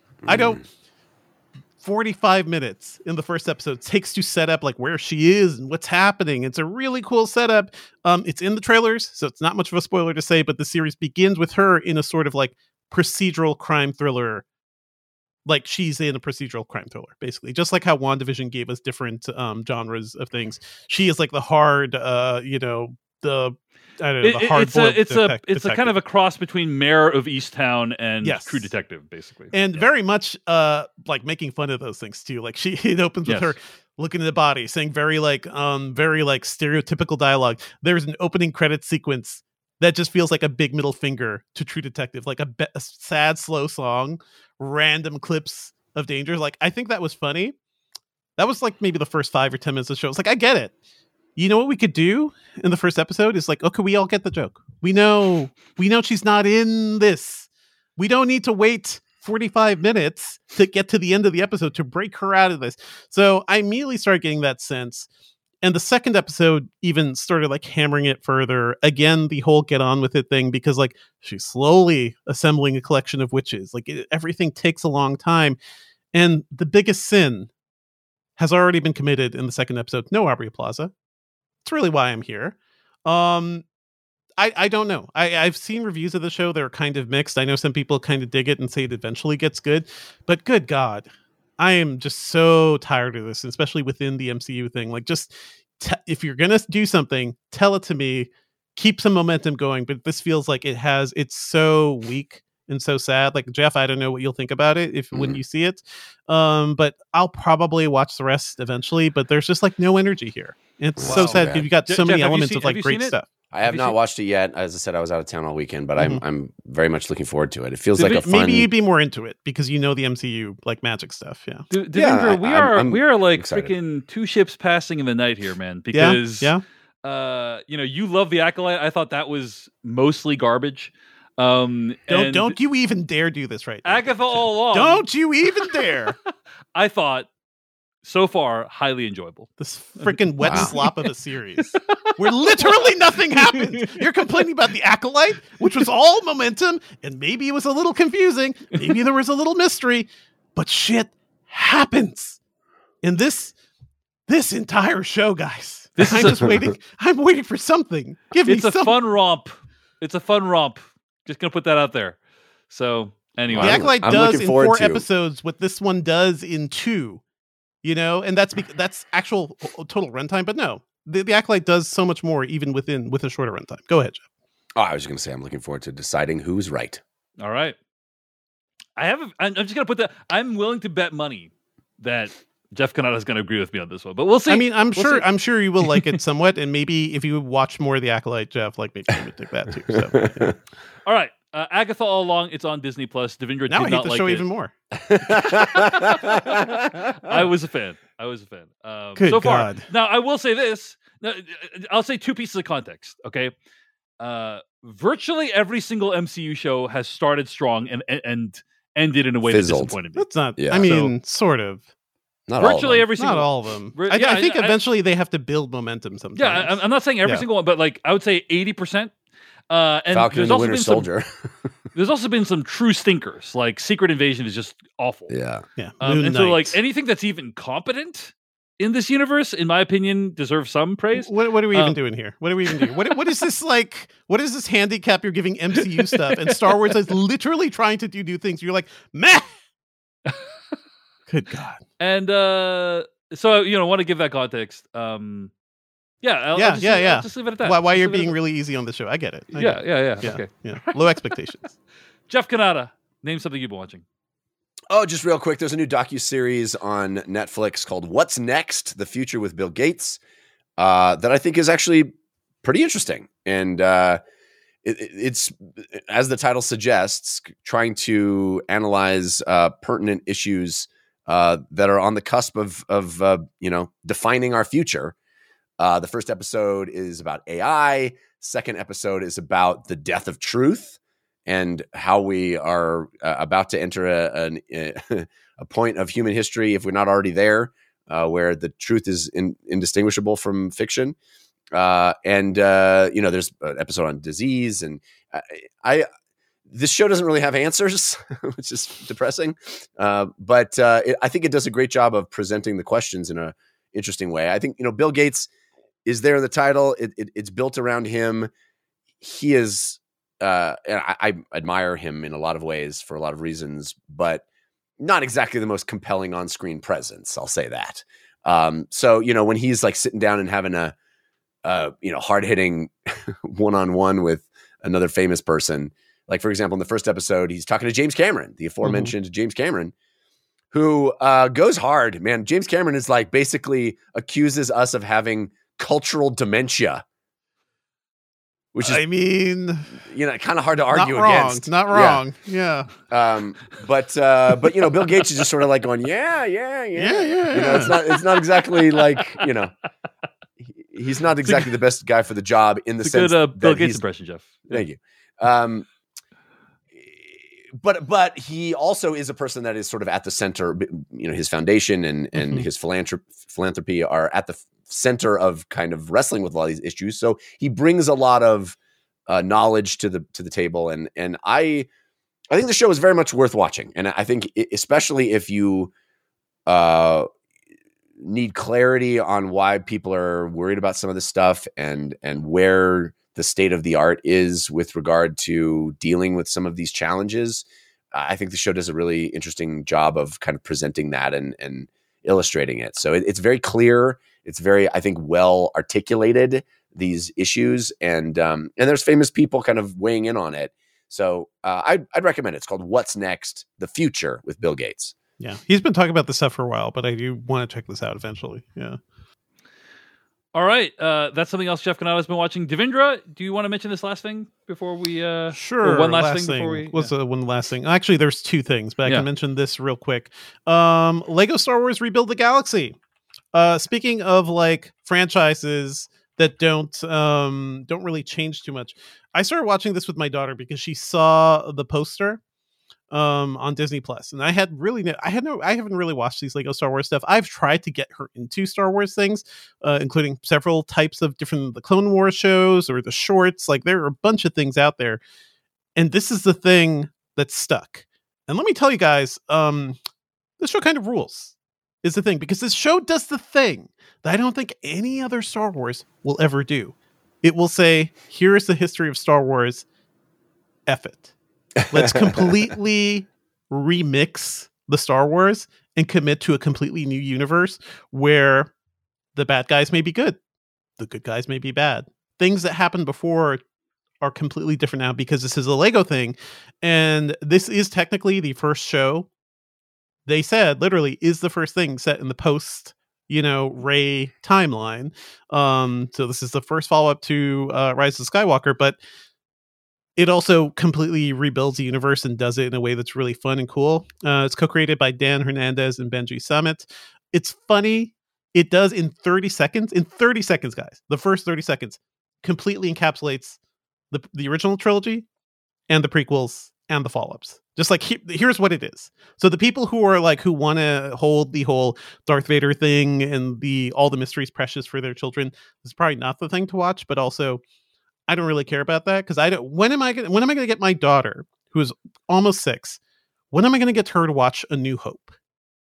45 minutes in the first episode takes to set up like where she is and what's happening. It's a really cool setup. It's in the trailers, so it's not much of a spoiler to say, but the series begins with her in a sort of like procedural crime thriller. Like she's in a procedural crime thriller, basically, just like how WandaVision gave us different genres of things. She is like the hard, it's a kind of a cross between Mayor of Easttown and True Detective, basically, and very much like making fun of those things too. Like it opens with her looking at the body, saying very stereotypical dialogue. There's an opening credit sequence that just feels like a big middle finger to True Detective, like a sad, slow song, random clips of danger. Like I think that was funny. That was like maybe the first 5 or 10 minutes of the show. It's like I get it. You know what we could do in the first episode is like, okay, we all get the joke. We know she's not in this. We don't need to wait 45 minutes to get to the end of the episode to break her out of this. So I immediately started getting that sense. And the second episode even started like hammering it further. Again, the whole get on with it thing, because like she's slowly assembling a collection of witches. Like everything takes a long time. And the biggest sin has already been committed in the second episode. No, Aubrey Plaza. It's really why I'm here. I don't know. I've seen reviews of the show. They're kind of mixed. I know some people kind of dig it and say it eventually gets good. But good God, I am just so tired of this, especially within the MCU thing. Like, just if you're going to do something, tell it to me. Keep some momentum going. But this feels like it's so weak and so sad. Like, Jeff, I don't know what you'll think about it when you see it. But I'll probably watch the rest eventually. But there's just like no energy here. It's so sad because you've got so many elements of like great stuff. I have not watched it yet. As I said, I was out of town all weekend, but I'm very much looking forward to it. It feels like a fun... Maybe you'd be more into it because you know the MCU like magic stuff. Yeah, Devendra, we are like freaking two ships passing in the night here, man. Because you love the Acolyte. I thought that was mostly garbage. Don't you even dare do this right now. Agatha all along. Don't you even dare. I thought so far highly enjoyable. This freaking wet slop of a series where literally nothing happens. You're complaining about the Acolyte, which was all momentum, and maybe it was a little confusing. Maybe there was a little mystery, but shit happens in this entire show, guys. I'm waiting for something. Give me something. It's a fun romp. It's a fun romp. Just gonna put that out there. So anyway, the Acolyte does in 4 episodes what this one does in 2. You know, and that's actual total runtime. But no, the Acolyte does so much more, even with a shorter runtime. Go ahead, Jeff. Oh, I was just going to say I'm looking forward to deciding who's right. All right, I'm just going to put that. I'm willing to bet money that Jeff Cannata is going to agree with me on this one, but we'll see. I mean, I'm sure you will like it somewhat, and maybe if you watch more of the Acolyte, Jeff, like maybe you would take that too. So, yeah. All right. Agatha all along, it's on Disney Plus. Devendra now did I hate not the like show it. even more. I was a fan. Good so God. far. Now I will say this. I'll say 2 pieces of context. Okay, virtually every single MCU show has started strong and ended in a way that disappointed me. That's not. Yeah. I mean, sort of. Not virtually all every single. Not all of them. I think eventually they have to build momentum sometimes. Yeah, I'm not saying every single one, but like I would say 80%. And Falcon and the Winter Soldier. There's also been some true stinkers, like Secret Invasion is just awful. Yeah. And so, like anything that's even competent in this universe, in my opinion, deserves some praise. What are we even doing here? What are we even doing? What is this like? What is this handicap you're giving MCU stuff? And Star Wars is literally trying to do new things. You're like, meh. Good God. And so I want to give that context. I'll just leave it at that. Why you're being really easy on the show? I get it. Yeah. Okay. Yeah. Low expectations. Jeff Cannata, name something you've been watching. Oh, just real quick. There's a new docuseries on Netflix called "What's Next: The Future with Bill Gates" that I think is actually pretty interesting, and it's, as the title suggests, trying to analyze pertinent issues that are on the cusp of defining our future. The first episode is about AI. Second episode is about the death of truth and how we are about to enter a point of human history, if we're not already there, where the truth is indistinguishable from fiction. There's an episode on disease, and this show doesn't really have answers, which is depressing. But I think it does a great job of presenting the questions in an interesting way. I think, Bill Gates is there in the title. It's built around him. He is, and I admire him in a lot of ways for a lot of reasons, but not exactly the most compelling on-screen presence. I'll say that. So when he's like sitting down and having a hard-hitting one-on-one with another famous person, like for example, in the first episode, he's talking to James Cameron, the aforementioned James Cameron, who goes hard, man. James Cameron is like basically accuses us of having cultural dementia, which is, kind of hard to argue against. Not wrong. Yeah. But Bill Gates is just sort of like going, yeah. It's not exactly like, he's not exactly the best guy for the job in the sense good Bill Gates impression, Jeff. Thank you. But he also is a person that is sort of at the center. His foundation and his philanthropy are at the center of kind of wrestling with a lot of these issues. So he brings a lot of knowledge to the table, and I think the show is very much worth watching. And I think especially if you need clarity on why people are worried about some of this stuff and where the state of the art is with regard to dealing with some of these challenges, I think the show does a really interesting job of kind of presenting that and illustrating it. So it's very clear. It's very, I think, well articulated, these issues, and there's famous people kind of weighing in on it. So I'd recommend it. It's called What's Next? The Future with Bill Gates. Yeah, he's been talking about this stuff for a while, but I do want to check this out eventually. Yeah. All right, that's something else Jeff Canada's been watching. Devindra, do you want to mention this last thing before we? Sure. One last thing before we. What's one last thing? Actually, there's two things, but I can mention this real quick. Lego Star Wars Rebuild the Galaxy. Speaking of like franchises that don't really change too much, I started watching this with my daughter because she saw the poster on Disney Plus, and I haven't really watched these Lego Star Wars stuff. I've tried to get her into Star Wars things, including several types of the Clone Wars shows or the shorts. Like, there are a bunch of things out there, and this is the thing that's stuck. And let me tell you guys, this show kind of rules, is the thing, because this show does the thing that I don't think any other Star Wars will ever do. It will say, here is the history of Star Wars, F it. Let's completely remix the Star Wars and commit to a completely new universe where the bad guys may be good, the good guys may be bad. Things that happened before are completely different now because this is a Lego thing. And this is technically the first show, they said, literally, is the first thing set in the post, Rey timeline. So this is the first follow-up to Rise of Skywalker, but it also completely rebuilds the universe and does it in a way that's really fun and cool. It's co-created by Dan Hernandez and Benji Summit. It's funny. It does in 30 seconds. In 30 seconds, guys. The first 30 seconds completely encapsulates the original trilogy and the prequels and the follow-ups. Just like, here's what it is. So the people who are like, who want to hold the whole Darth Vader thing and all the mysteries precious for their children, this is probably not the thing to watch, but also I don't really care about that because when am I going to get my daughter, who is almost 6, when am I going to get her to watch A New Hope?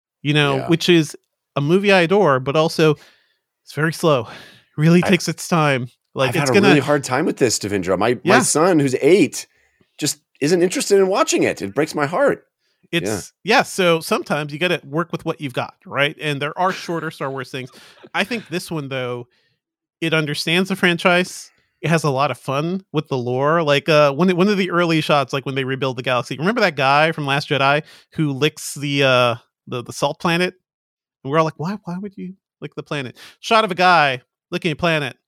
Which is a movie I adore, but also it's very slow. Really takes its time. Like, I've had a really hard time with this, Devindra. My son, who's 8, just isn't interested in watching it. It breaks my heart. So sometimes you got to work with what you've got, right? And there are shorter Star Wars things. I think this one, though, it understands the franchise. It has a lot of fun with the lore. Like one of the early shots, like when they rebuild the galaxy. Remember that guy from Last Jedi who licks the salt planet? And we're all like, why would you lick the planet? Shot of a guy licking a planet.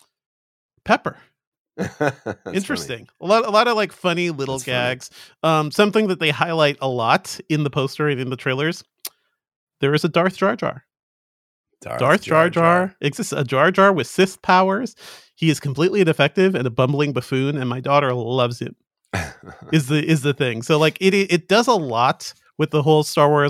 Pepper. Interesting. Funny. A lot of like funny little gags. Something that they highlight a lot in the poster and in the trailers. There is a Darth Jar Jar. Darth Jar Jar exists. A Jar Jar with Sith powers. He is completely ineffective and a bumbling buffoon, and my daughter loves him. is the thing. So like it does a lot with the whole Star Wars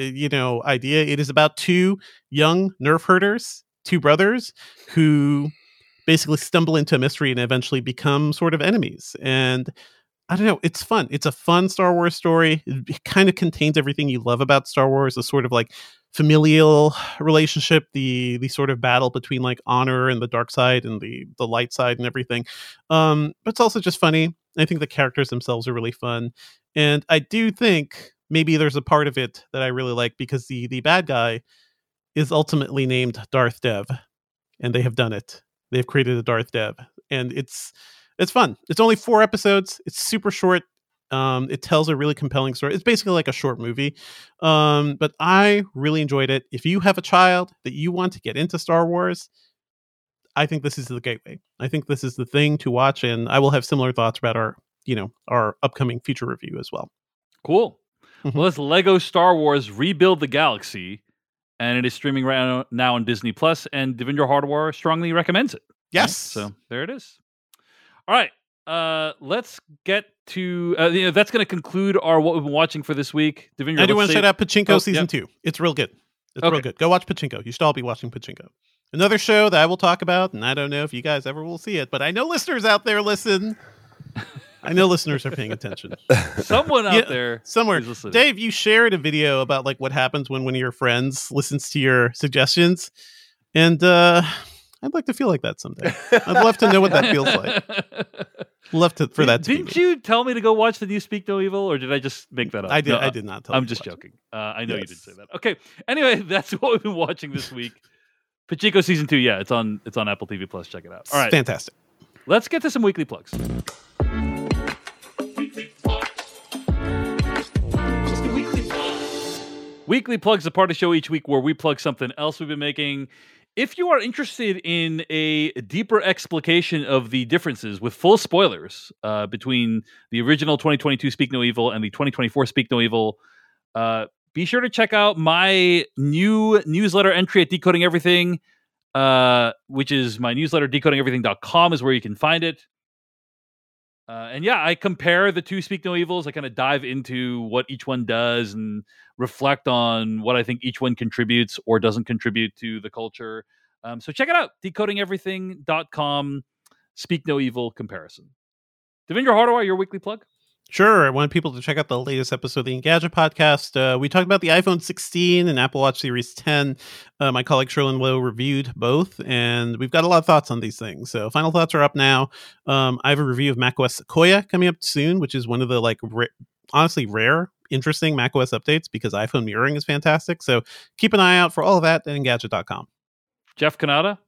idea. It is about 2 young nerf herders, 2 brothers who basically stumble into a mystery and eventually become sort of enemies. And I don't know, it's fun. It's a fun Star Wars story. It kind of contains everything you love about Star Wars, a sort of like familial relationship, the sort of battle between like honor and the dark side and the light side and everything. But it's also just funny. I think the characters themselves are really fun. And I do think maybe there's a part of it that I really like because the bad guy is ultimately named Darth Dev, and they have done it. They've created a Darth Dev, and it's fun. It's only 4 episodes. It's super short. It tells a really compelling story. It's basically like a short movie. But I really enjoyed it. If you have a child that you want to get into Star Wars, I think this is the gateway. I think this is the thing to watch, and I will have similar thoughts about our upcoming feature review as well. Cool. Well, it's Lego Star Wars Rebuild the Galaxy, and it is streaming right now on Disney Plus, and Devindra Hardawar strongly recommends it. Yes. Right? So there it is. All right. Let's get to that's going to conclude what we've been watching for this week. Devindra, I do want to shout out Pachinko Season 2. It's real good. It's real good. Go watch Pachinko. You should all be watching Pachinko. Another show that I will talk about, and I don't know if you guys ever will see it, but I know listeners out there listen. I know listeners are paying attention. Someone out there. Somewhere. Dave, you shared a video about like what happens when one of your friends listens to your suggestions. And I'd like to feel like that someday. I'd love to know what that feels like. Love to for that to Didn't you tell me to go watch the new Speak No Evil, or did I just make that up? I did. No, I did not tell you. I'm just joking. I know you did say that. Okay. Anyway, that's what we've been watching this week. Pachinko season 2. Yeah, it's on Apple TV Plus. Check it out. All right. Fantastic. Let's get to some weekly plugs. Weekly plugs, a part of the show each week where we plug something else we've been making. If you are interested in a deeper explication of the differences with full spoilers between the original 2022 Speak No Evil and the 2024 Speak No Evil, be sure to check out my new newsletter entry at Decoding Everything, which is my newsletter, decodingeverything.com is where you can find it. And yeah, I compare the two Speak No Evils. I kind of dive into what each one does and reflect on what I think each one contributes or doesn't contribute to the culture. So check it out, decodingeverything.com, Speak No Evil comparison. Devindra Hardawar, your weekly plug? Sure. I want people to check out the latest episode of the Engadget podcast. We talked about the iPhone 16 and Apple Watch Series 10. My colleague Sherlyn Lowe reviewed both, and we've got a lot of thoughts on these things. So final thoughts are up now. I have a review of macOS Sequoia coming up soon, which is one of the honestly rare, interesting macOS updates because iPhone mirroring is fantastic. So keep an eye out for all of that at Engadget.com. Jeff Cannata?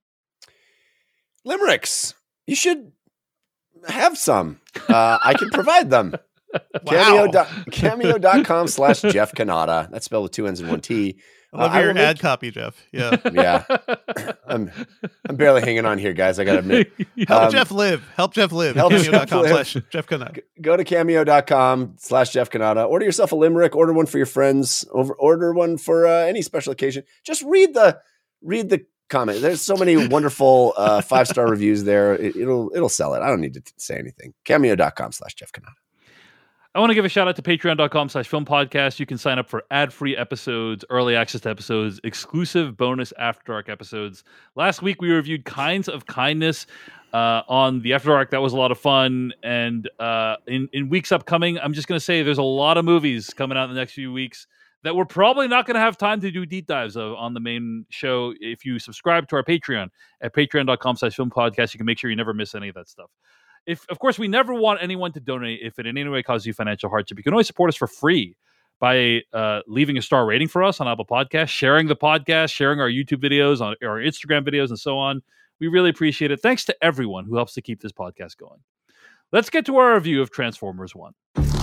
Limericks. You should have some. I can provide them. Wow. Cameo.com/Jeff Cannata. That's spelled with 2 N's and 1 T. I love your ad copy, Jeff. Yeah. Yeah. I'm barely hanging on here, guys. I got to admit. Help Jeff live. Help Jeff live. Cameo.com/Jeff Cannata. Go to cameo.com/Jeff Cannata. Order yourself a limerick. Order one for your friends. Order one for any special occasion. Just read the comment. There's so many wonderful 5-star reviews there. It'll sell it. I don't need to say anything. Cameo.com/Jeff Cannata. I want to give a shout out to patreon.com/film podcast. You can sign up for ad-free episodes, early access to episodes, exclusive bonus After Dark episodes. Last week, we reviewed Kinds of Kindness on the After Dark. That was a lot of fun. And in weeks upcoming, I'm just going to say there's a lot of movies coming out in the next few weeks that we're probably not going to have time to do deep dives of on the main show. If you subscribe to our Patreon at patreon.com/film podcast, you can make sure you never miss any of that stuff. Of course, we never want anyone to donate if it in any way causes you financial hardship. You can always support us for free by leaving a star rating for us on Apple Podcasts, sharing the podcast, sharing our YouTube videos, on our Instagram videos, and so on. We really appreciate it. Thanks to everyone who helps to keep this podcast going. Let's get to our review of Transformers 1.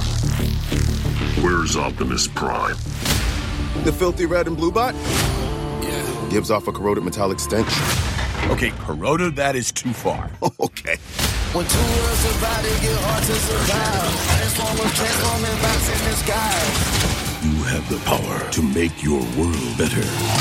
Where's Optimus Prime? The filthy red and blue bot? Yeah. Gives off a corroded metallic stench. Okay, corroded, that is too far. Okay. When two worlds divide, it get hard to survive. Transforming bots in the sky. You have the power to make your world better.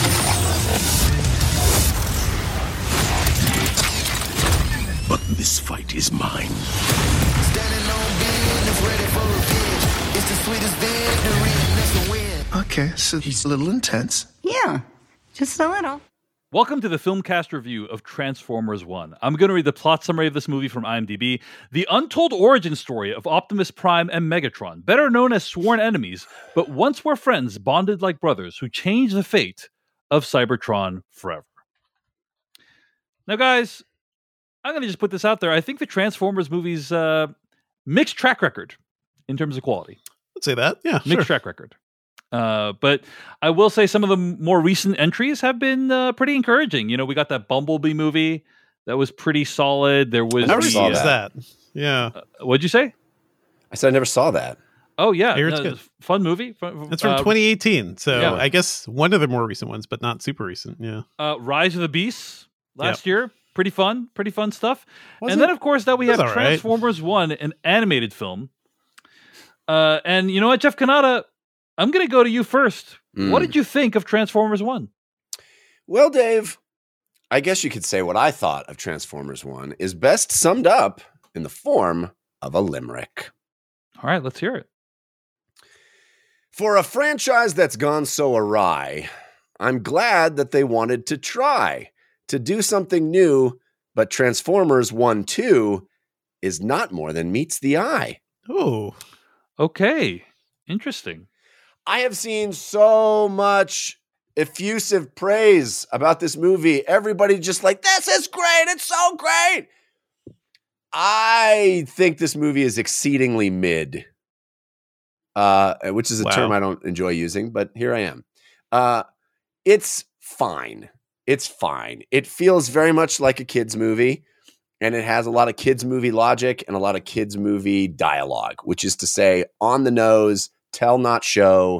But this fight is mine. Standing on business, ready for revenge. It's the sweetest victory, and that's the win. Okay, so he's a little intense. Yeah, just a little. Welcome to the Filmcast review of Transformers 1. I'm going to read the plot summary of this movie from IMDb. The untold origin story of Optimus Prime and Megatron, better known as sworn enemies, but once were friends bonded like brothers who changed the fate of Cybertron forever. Now, guys, I'm going to just put this out there. I think the Transformers movies mixed track record in terms of quality. I'd say that. Yeah, mixed track record. But I will say some of the more recent entries have been pretty encouraging. You know, we got that Bumblebee movie that was pretty solid. There was I never saw that. Yeah. What'd you say? I said I never saw that. Oh yeah, I hear it's good. Fun movie. It's from 2018, so yeah. I guess one of the more recent ones, but not super recent. Yeah. Rise of the Beasts last year. Pretty fun stuff. Then of course that we have Transformers 1, an animated film. And you know what, Jeff Cannata, I'm going to go to you first. What did you think of Transformers 1? Well, Dave, I guess you could say what I thought of Transformers 1 is best summed up in the form of a limerick. All right, let's hear it. For a franchise that's gone so awry, I'm glad that they wanted to try to do something new, but Transformers 1-2 is not more than meets the eye. Oh, okay. Interesting. I have seen so much effusive praise about this movie. Everybody just like, this is great. It's so great. I think this movie is exceedingly mid, which is a term I don't enjoy using, but here I am. It's fine. It's fine. It feels very much like a kid's movie, and it has a lot of kids movie logic and a lot of kids movie dialogue, which is to say, on the nose, tell not show.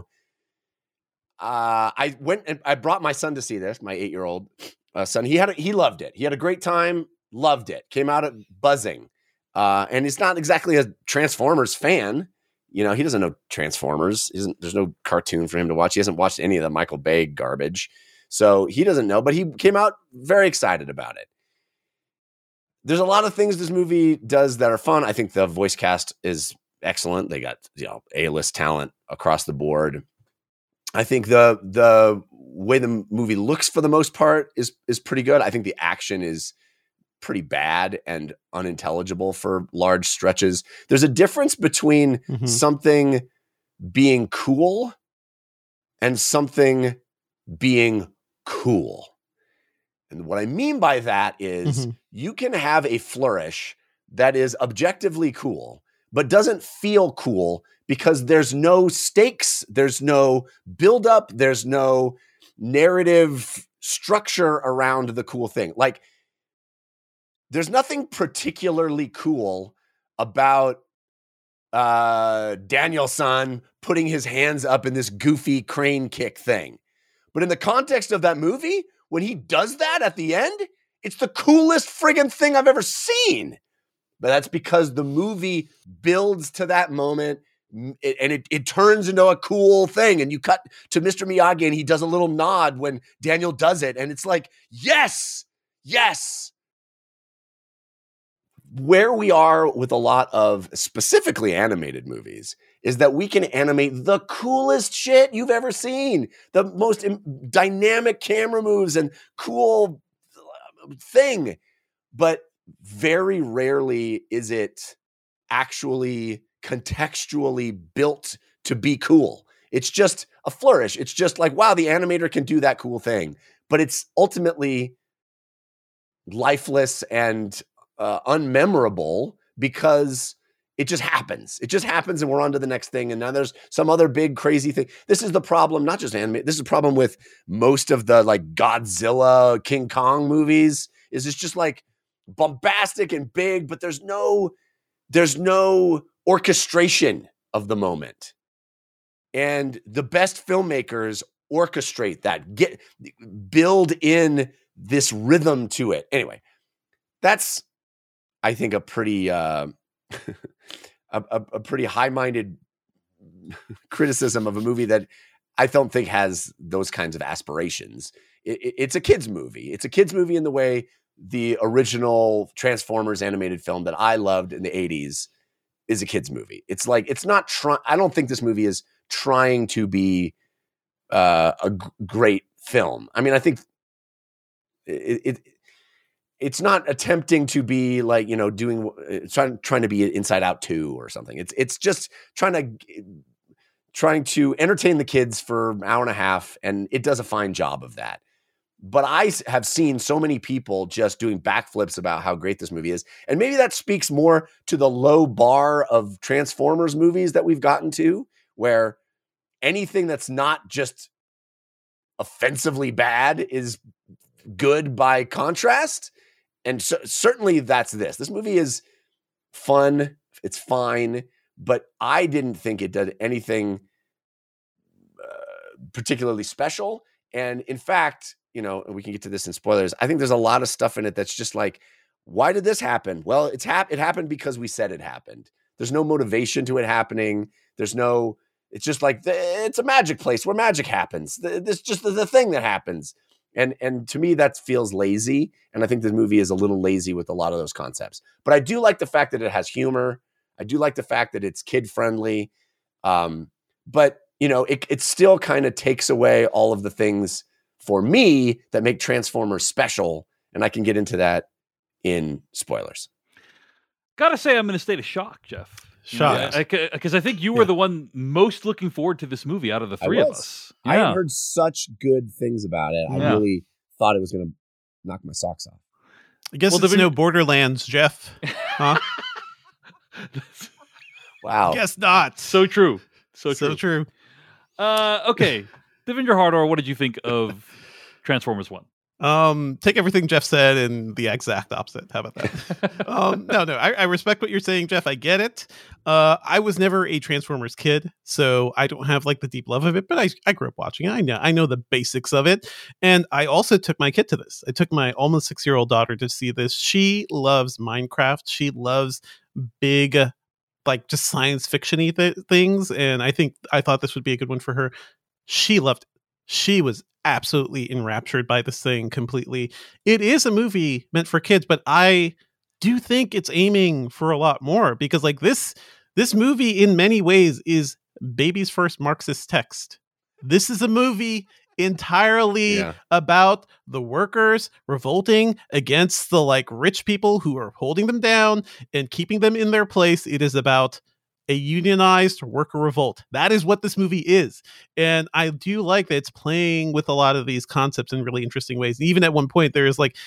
I went and I brought my son to see this, my 8-year-old son. He loved it. He had a great time, loved it, came out buzzing. And he's not exactly a Transformers fan. You know, he doesn't know Transformers. There's no cartoon for him to watch. He hasn't watched any of the Michael Bay garbage. So he doesn't know, but he came out very excited about it. There's a lot of things this movie does that are fun. I think the voice cast is excellent. They got, A-list talent across the board. I think the way the movie looks for the most part is pretty good. I think the action is pretty bad and unintelligible for large stretches. There's a difference between something being cool and something being cool. And what I mean by that is you can have a flourish that is objectively cool, but doesn't feel cool because there's no stakes, there's no buildup, there's no narrative structure around the cool thing. Like, there's nothing particularly cool about Daniel-san putting his hands up in this goofy crane kick thing. But in the context of that movie, when he does that at the end, it's the coolest friggin' thing I've ever seen. But that's because the movie builds to that moment, and it turns into a cool thing. And you cut to Mr. Miyagi, and he does a little nod when Daniel does it. And it's like, yes, yes. Where we are with a lot of specifically animated movies is that we can animate the coolest shit you've ever seen, the most dynamic camera moves and cool thing. But very rarely is it actually contextually built to be cool. It's just a flourish. It's just like, wow, the animator can do that cool thing. But it's ultimately lifeless and unmemorable because it just happens. It just happens and we're on to the next thing. And now there's some other big crazy thing. This is the problem, not just anime. This is a problem with most of the like Godzilla, King Kong movies is it's just like bombastic and big, but there's no orchestration of the moment. And the best filmmakers orchestrate that, build in this rhythm to it. Anyway, that's, I think, a pretty a pretty high-minded criticism of a movie that I don't think has those kinds of aspirations. It's a kid's movie. It's a kid's movie in the way the original Transformers animated film that I loved in the 80s is a kid's movie. It's like, it's not I don't think this movie is trying to be a great film. I mean, I think it's not attempting to be like, trying to be Inside Out 2 or something. It's just trying to entertain the kids for an hour and a half, and it does a fine job of that. But I have seen so many people just doing backflips about how great this movie is. And maybe that speaks more to the low bar of Transformers movies that we've gotten to, where anything that's not just offensively bad is good by contrast. And so, certainly that's this. This movie is fun. It's fine. But I didn't think it did anything particularly special. And in fact, we can get to this in spoilers. I think there's a lot of stuff in it that's just like, why did this happen? Well, it happened because we said it happened. There's no motivation to it happening. It's just like, it's a magic place where magic happens. This just the thing that happens. And to me, that feels lazy. And I think the movie is a little lazy with a lot of those concepts. But I do like the fact that it has humor. I do like the fact that it's kid friendly. But it still kind of takes away all of the things for me that make Transformers special And I can get into that in spoilers. Gotta say, I'm in a state of shock, Jeff. Shock. Because I think you were the one most looking forward to this movie out of the three of us. I had heard such good things about it. I really thought it was going to knock my socks off. I guess it's no Borderlands, Jeff. Huh? Wow. Guess not. So true. So true. Okay. Devendra Hardor, what did you think of Transformers 1? Take everything Jeff said and the exact opposite. How about that? No, I respect what you're saying, Jeff. I get it. I was never a Transformers kid, so I don't have like the deep love of it, but I grew up watching it. I know the basics of it. And I also took my kid to this. I took my almost 6-year-old daughter to see this. She loves Minecraft. She loves big, like just science fiction-y things. And I thought this would be a good one for her. She loved it. She was absolutely enraptured by this thing completely. It is a movie meant for kids, but I do think it's aiming for a lot more, because like this movie in many ways is baby's first Marxist text. This is a movie entirely about the workers revolting against the like rich people who are holding them down and keeping them in their place. It is about a unionized worker revolt. That is what this movie is. And I do like that it's playing with a lot of these concepts in really interesting ways. And even at one point, there's the,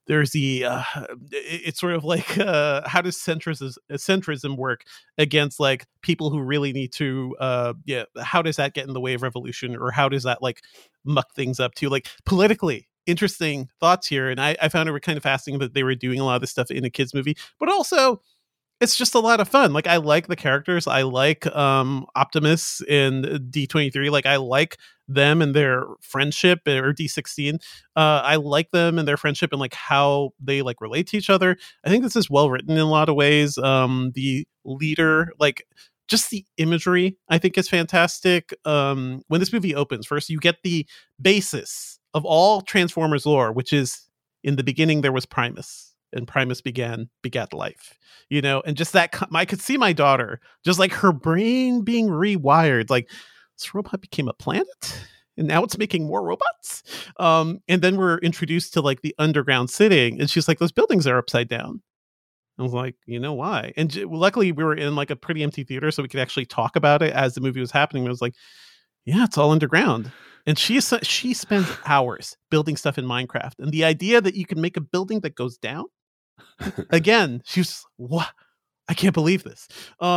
it's sort of like, how does centrism work against like people who really need to, how does that get in the way of revolution? Or how does that like muck things up too? Like politically interesting thoughts here. And I found it kind of fascinating that they were doing a lot of this stuff in a kid's movie, but also it's just a lot of fun. Like I like the characters. I like Optimus and D23. Like I like them and their friendship, or D16. I like them and their friendship and like how they like relate to each other. I think this is well written in a lot of ways. The leader, like just the imagery, I think is fantastic. When this movie opens, first you get the basis of all Transformers lore, which is in the beginning there was Primus. And Primus begat life, and just that I could see my daughter, just like her brain being rewired. Like this robot became a planet and now it's making more robots. And then we're introduced to like the underground city and she's like, those buildings are upside down. I was like, why? And luckily we were in like a pretty empty theater so we could actually talk about it as the movie was happening. I was like, yeah, it's all underground. And she spends hours building stuff in Minecraft. And the idea that you can make a building that goes down, again, she's what? I can't believe this.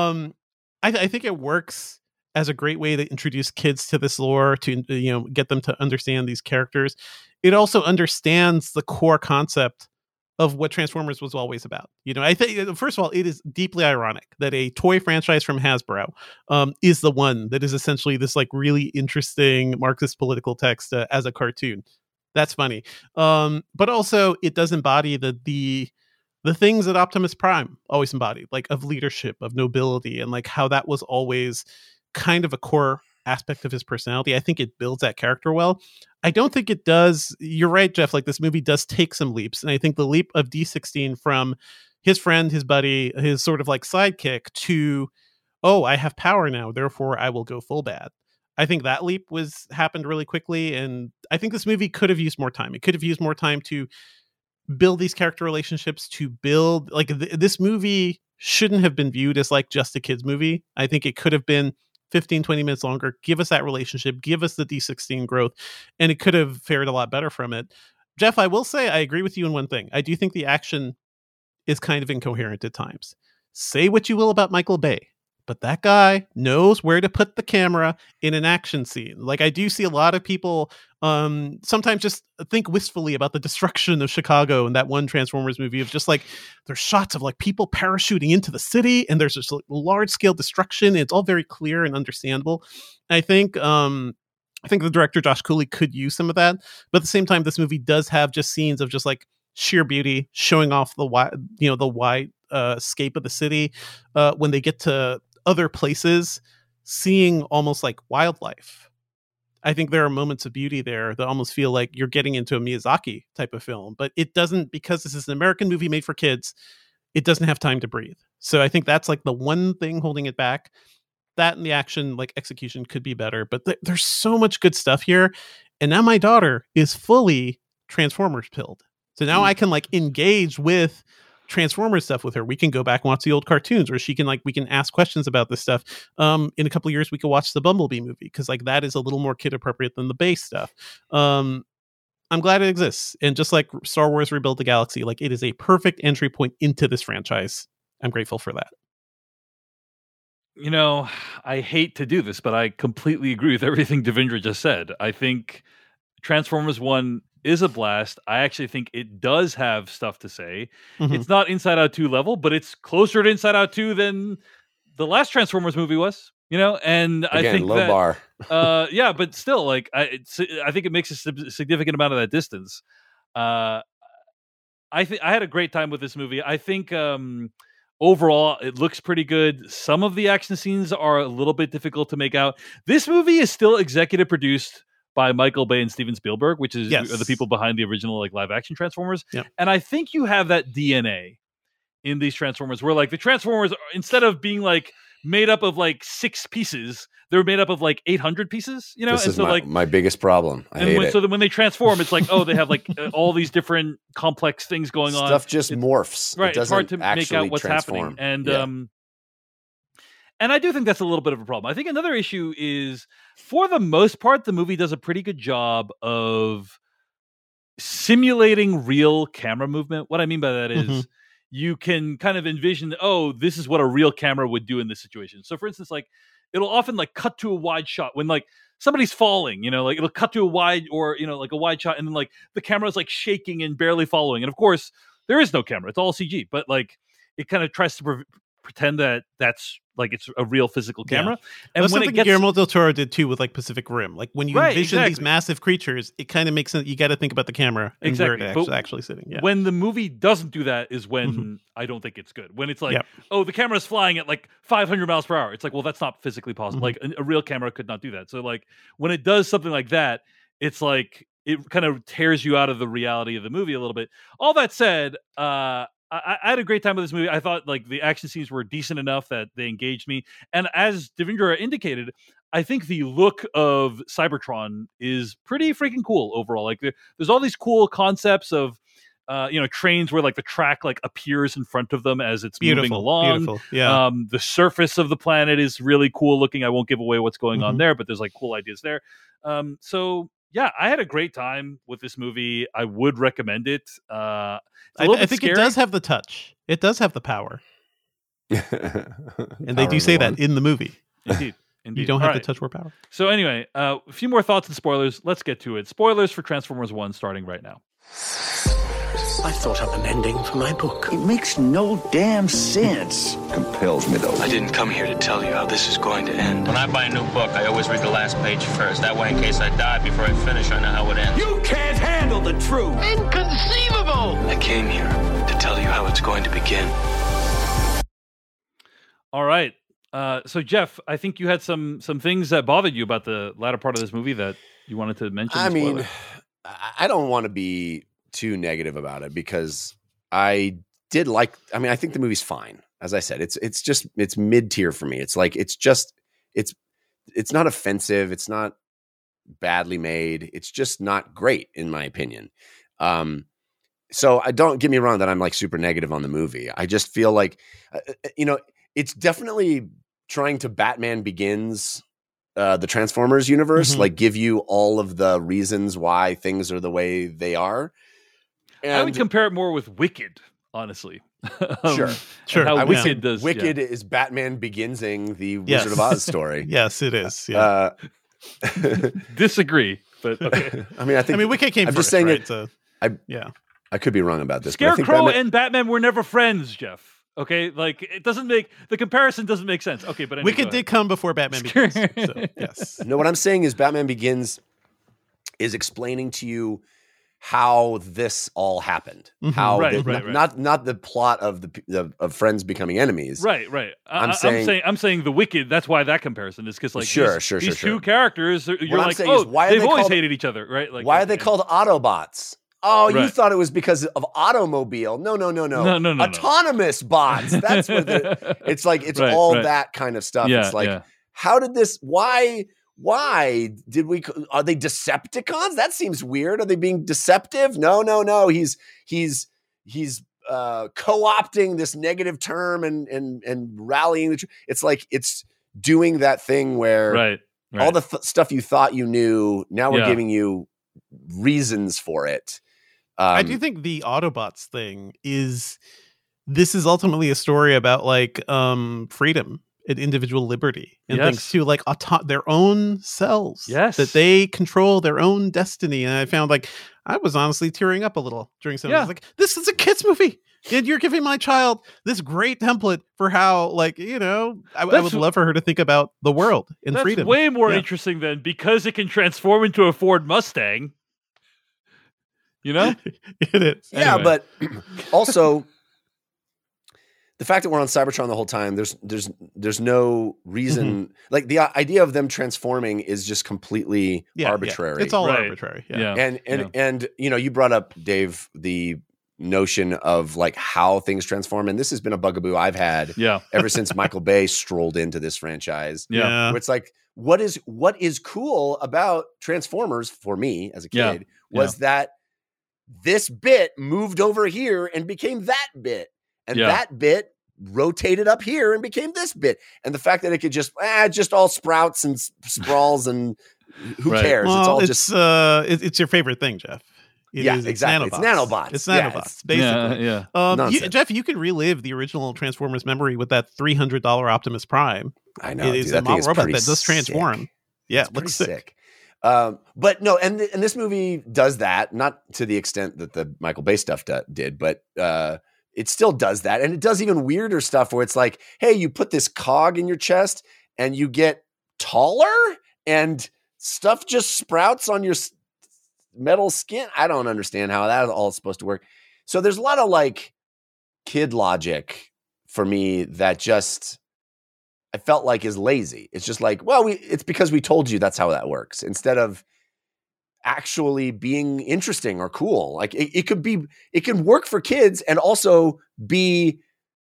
I think it works as a great way to introduce kids to this lore, to get them to understand these characters. It also understands the core concept of what Transformers was always about. I think first of all, it is deeply ironic that a toy franchise from Hasbro is the one that is essentially this like really interesting Marxist political text as a cartoon. That's funny. But also it does embody the things that Optimus Prime always embodied, like of leadership, of nobility, and like how that was always kind of a core aspect of his personality. I think it builds that character well. I don't think it does. You're right, Jeff. Like this movie does take some leaps. And I think the leap of D16 from his friend, his buddy, his sort of like sidekick to, oh, I have power now, therefore I will go full bad. I think that leap happened really quickly. And I think this movie could have used more time. It could have used more time to build these character relationships, to build like this movie shouldn't have been viewed as like just a kid's movie. I think it could have been 15-20 minutes longer, give us that relationship, give us the D16 growth, and it could have fared a lot better from it. Jeff, I will say I agree with you in one thing. I do think the action is kind of incoherent at times. Say what you will about Michael Bay, but that guy knows where to put the camera in an action scene. Like I do see a lot of people sometimes just think wistfully about the destruction of Chicago in that one Transformers movie of just like there's shots of like people parachuting into the city and there's just like large scale destruction. It's all very clear and understandable. I think the director Josh Cooley could use some of that, but at the same time, this movie does have just scenes of just like sheer beauty, showing off the wide scape of the city. When they get to other places, seeing almost like wildlife. I think there are moments of beauty there that almost feel like you're getting into a Miyazaki type of film, but it doesn't, because this is an American movie made for kids, it doesn't have time to breathe. So I think that's like the one thing holding it back. That and the action, like execution, could be better, but there's so much good stuff here. And now my daughter is fully Transformers pilled. So now I can like engage with Transformers stuff with her. We can go back and watch the old cartoons, or she can we can ask questions about this stuff. In a couple of years, we could watch the Bumblebee movie because like that is a little more kid appropriate than the base stuff. I'm glad it exists, and just like Star Wars Rebuild the Galaxy, like it is a perfect entry point into this franchise. I'm grateful for that. You know, I hate to do this, but I completely agree with everything Devindra just said. I think Transformers 1 is a blast. I actually think it does have stuff to say. Mm-hmm. It's not Inside Out 2 level, but it's closer to Inside Out 2 than the last Transformers movie was, you know? And again, I think low bar. Yeah, but still, like, I think it makes a significant amount of that distance. I had a great time with this movie. I think overall, it looks pretty good. Some of the action scenes are a little bit difficult to make out. This movie is still executive produced by Michael Bay and Steven Spielberg, which is the people behind the original like live action Transformers. Yep. And I think you have that DNA in these Transformers where like the Transformers, instead of being like made up of like 6 pieces, they're made up of like 800 pieces, you know? This is my biggest problem. I hate it. So that when they transform, it's like, oh, they have like all these different complex things going on. Stuff just morphs. Right. It's hard to make out what's happening. And I do think that's a little bit of a problem. I think another issue is, for the most part, the movie does a pretty good job of simulating real camera movement. What I mean by that is you can kind of envision, oh, this is what a real camera would do in this situation. So for instance, like it'll often like cut to a wide shot when like somebody's falling, you know, like it'll cut to a wide or, you know, like a wide shot. And then like the camera is like shaking and barely following. And of course there is no camera. It's all CG, but like it kind of tries to pretend that that's like it's a real physical camera. And that's something Guillermo del Toro did too with like Pacific Rim. Like when you envision these massive creatures, it kind of makes sense. You got to think about the camera and where it's actually sitting. Yeah. When the movie doesn't do that is when I don't think it's good. When it's like, oh, the camera's flying at like 500 miles per hour. It's like, well, that's not physically possible. Like a real camera could not do that. So like when it does something like that, it's like it kind of tears you out of the reality of the movie a little bit. All that said, I had a great time with this movie. I thought like the action scenes were decent enough that they engaged me. And as Devindra indicated, I think the look of Cybertron is pretty freaking cool overall. Like there's all these cool concepts of, trains where like the track like appears in front of them as it's moving along. Beautiful. Yeah. The surface of the planet is really cool looking. I won't give away what's going on there, but there's like cool ideas there. So yeah, I had a great time with this movie. I would recommend it. I think it does have the touch. It does have the power. And they do say that in the movie. Indeed. You don't have the touch or power. So anyway, a few more thoughts and spoilers. Let's get to it. Spoilers for Transformers 1 starting right now. I thought up an ending for my book. It makes no damn sense. Compels me, though. I didn't come here to tell you how this is going to end. When I buy a new book, I always read the last page first. That way, in case I die before I finish, I know how it ends. You can't handle the truth. Inconceivable! I came here to tell you how it's going to begin. All right. So, Jeff, I think you had some things that bothered you about the latter part of this movie that you wanted to mention. I mean, I don't want to be too negative about it because I think the movie's fine. As I said, it's mid-tier for me. It's like, it's not offensive. It's not badly made. It's just not great in my opinion. So I don't get me wrong that I'm like super negative on the movie. I just feel like, it's definitely trying to Batman Begins the Transformers universe, like give you all of the reasons why things are the way they are. And I would compare it more with Wicked, honestly. Sure. How Wicked does. Wicked is Batman Beginsing the Wizard of Oz story. Yes, it is. Yeah. Disagree, but okay. I mean, Wicked came I'm first, just saying right? I could be wrong about this. Scarecrow and Batman were never friends, Jeff. Okay, like the comparison doesn't make sense. Okay, but anyway, Wicked did come before Batman Begins. So, yes. No, what I'm saying is Batman Begins is explaining to you how this all happened. How not the plot of of friends becoming enemies. Right. I'm saying the Wicked. That's why that comparison is because like these two characters. You're like, they've always hated each other, right? Like, why are they called Autobots? Oh, you thought it was because of automobile. No. Autonomous bots. That's what it's like. It's all that kind of stuff. It's like, how did this, why why did we? Are they Decepticons? That seems weird. Are they being deceptive? No. He's co-opting this negative term and rallying. It's like it's doing that thing where right. all the stuff you thought you knew, now we're giving you reasons for it. I do think the Autobots thing is ultimately a story about like freedom and individual liberty and things to like their own selves. Yes, that they control their own destiny. And I found like I was honestly tearing up a little during some. I was like, this is a kids movie, and you're giving my child this great template for how, like, you know, I would love for her to think about the world and freedom. That's way more interesting than because it can transform into a Ford Mustang. You know, it is. Yeah, anyway. But also the fact that we're on Cybertron the whole time, there's no reason. Like the idea of them transforming is just completely arbitrary. Yeah. It's all arbitrary. Yeah. And you know, you brought up, Dave, the notion of like how things transform, and this has been a bugaboo I've had ever since Michael Bay strolled into this franchise. Yeah. Where it's like, what is cool about Transformers for me as a kid was that this bit moved over here and became that bit. And that bit rotated up here and became this bit. And the fact that it could just all sprouts and sprawls and who cares? Well, it's your favorite thing, Jeff. Exactly. It's nanobots. It's nanobots, basically. Yeah. Jeff, you can relive the original Transformers memory with that $300 Optimus Prime. I know. It is a model robot that does transform. Sick. Yeah, it's pretty sick. But no, and this movie does that, not to the extent that the Michael Bay stuff did, but it still does that. And it does even weirder stuff where it's like, hey, you put this cog in your chest and you get taller and stuff just sprouts on your metal skin. I don't understand how that all is supposed to work. So there's a lot of like kid logic for me that just I felt like is lazy. It's just like, well, it's because we told you that's how that works, instead of actually being interesting or cool. Like it can work for kids and also be,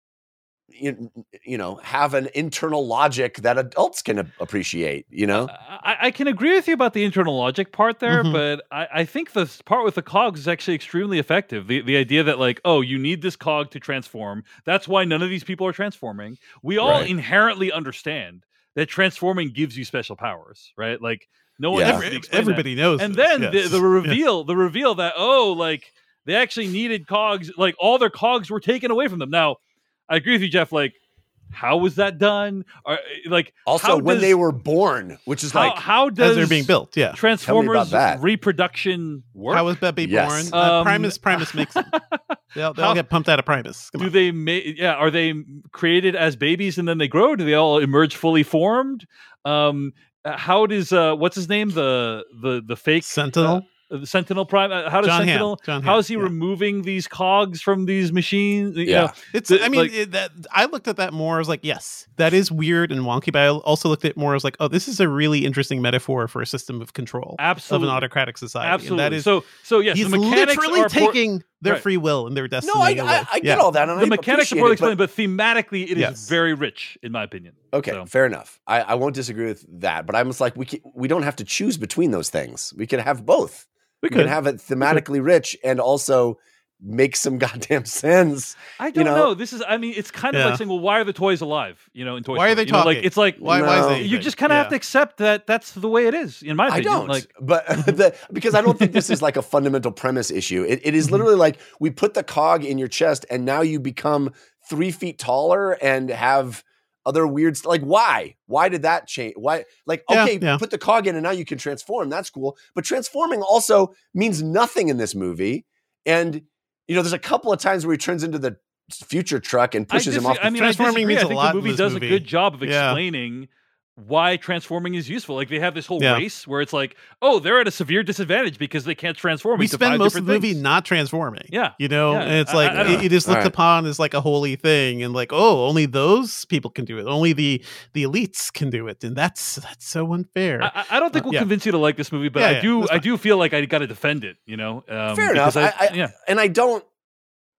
you know, have an internal logic that adults can appreciate, you know? I can agree with you about the internal logic part there, but I think the part with the cogs is actually extremely effective. The idea that like, oh, you need this cog to transform. That's why none of these people are transforming. We all inherently understand that transforming gives you special powers, right? Like no one everybody knows. And then the reveal that, oh, like they actually needed cogs, like all their cogs were taken away from them. Now, I agree with you, Jeff. Like, how was that done? Or, like, also when they were born, which is how does as they're being built? Yeah, Transformers reproduction work? How was baby born? Primus makes them. They'll get pumped out of Primus. Are they created as babies and then they grow? Do they all emerge fully formed? How does what's his name? The fake Sentinel. The Sentinel Prime. How does Sentinel? How is he removing these cogs from these machines? You know, I looked at that more as like, yes, that is weird and wonky. But I also looked at it more as like, oh, this is a really interesting metaphor for a system of control, of an autocratic society. Absolutely. And that is so yes, he's the mechanics literally taking their free will and their destiny. No, I get all that. And the mechanics are poorly explained, but thematically, it is very rich, in my opinion. Okay, fair enough. I won't disagree with that. But I'm just like, we don't have to choose between those things. We can have both. We can have it thematically rich and also make some goddamn sense. I don't know. This is, I mean, it's kind of like saying, well, why are the toys alive? You know, in Toy Story. Why are they talking? Like, it's like, why is it? You just kind of have to accept that that's the way it is, in my opinion. I don't. But because I don't think this is like a fundamental premise issue. It is literally like we put the cog in your chest and now you become 3 feet taller and have other weird like why did that change? Why put the cog in and now you can transform. That's cool. But transforming also means nothing in this movie. And you know, there's a couple of times where he turns into the future truck and pushes him off. Transforming means a lot. The movie does a good job of explaining why transforming is useful. Like they have this whole race where it's like, oh, they're at a severe disadvantage because they can't transform. We spend most of the movie not transforming. Yeah. You know, and it's like it is looked upon as like a holy thing, and like, oh, only those people can do it. Only the elites can do it, and that's so unfair. I don't think we'll convince you to like this movie, but I do feel like I got to defend it. You know, fair enough. I don't.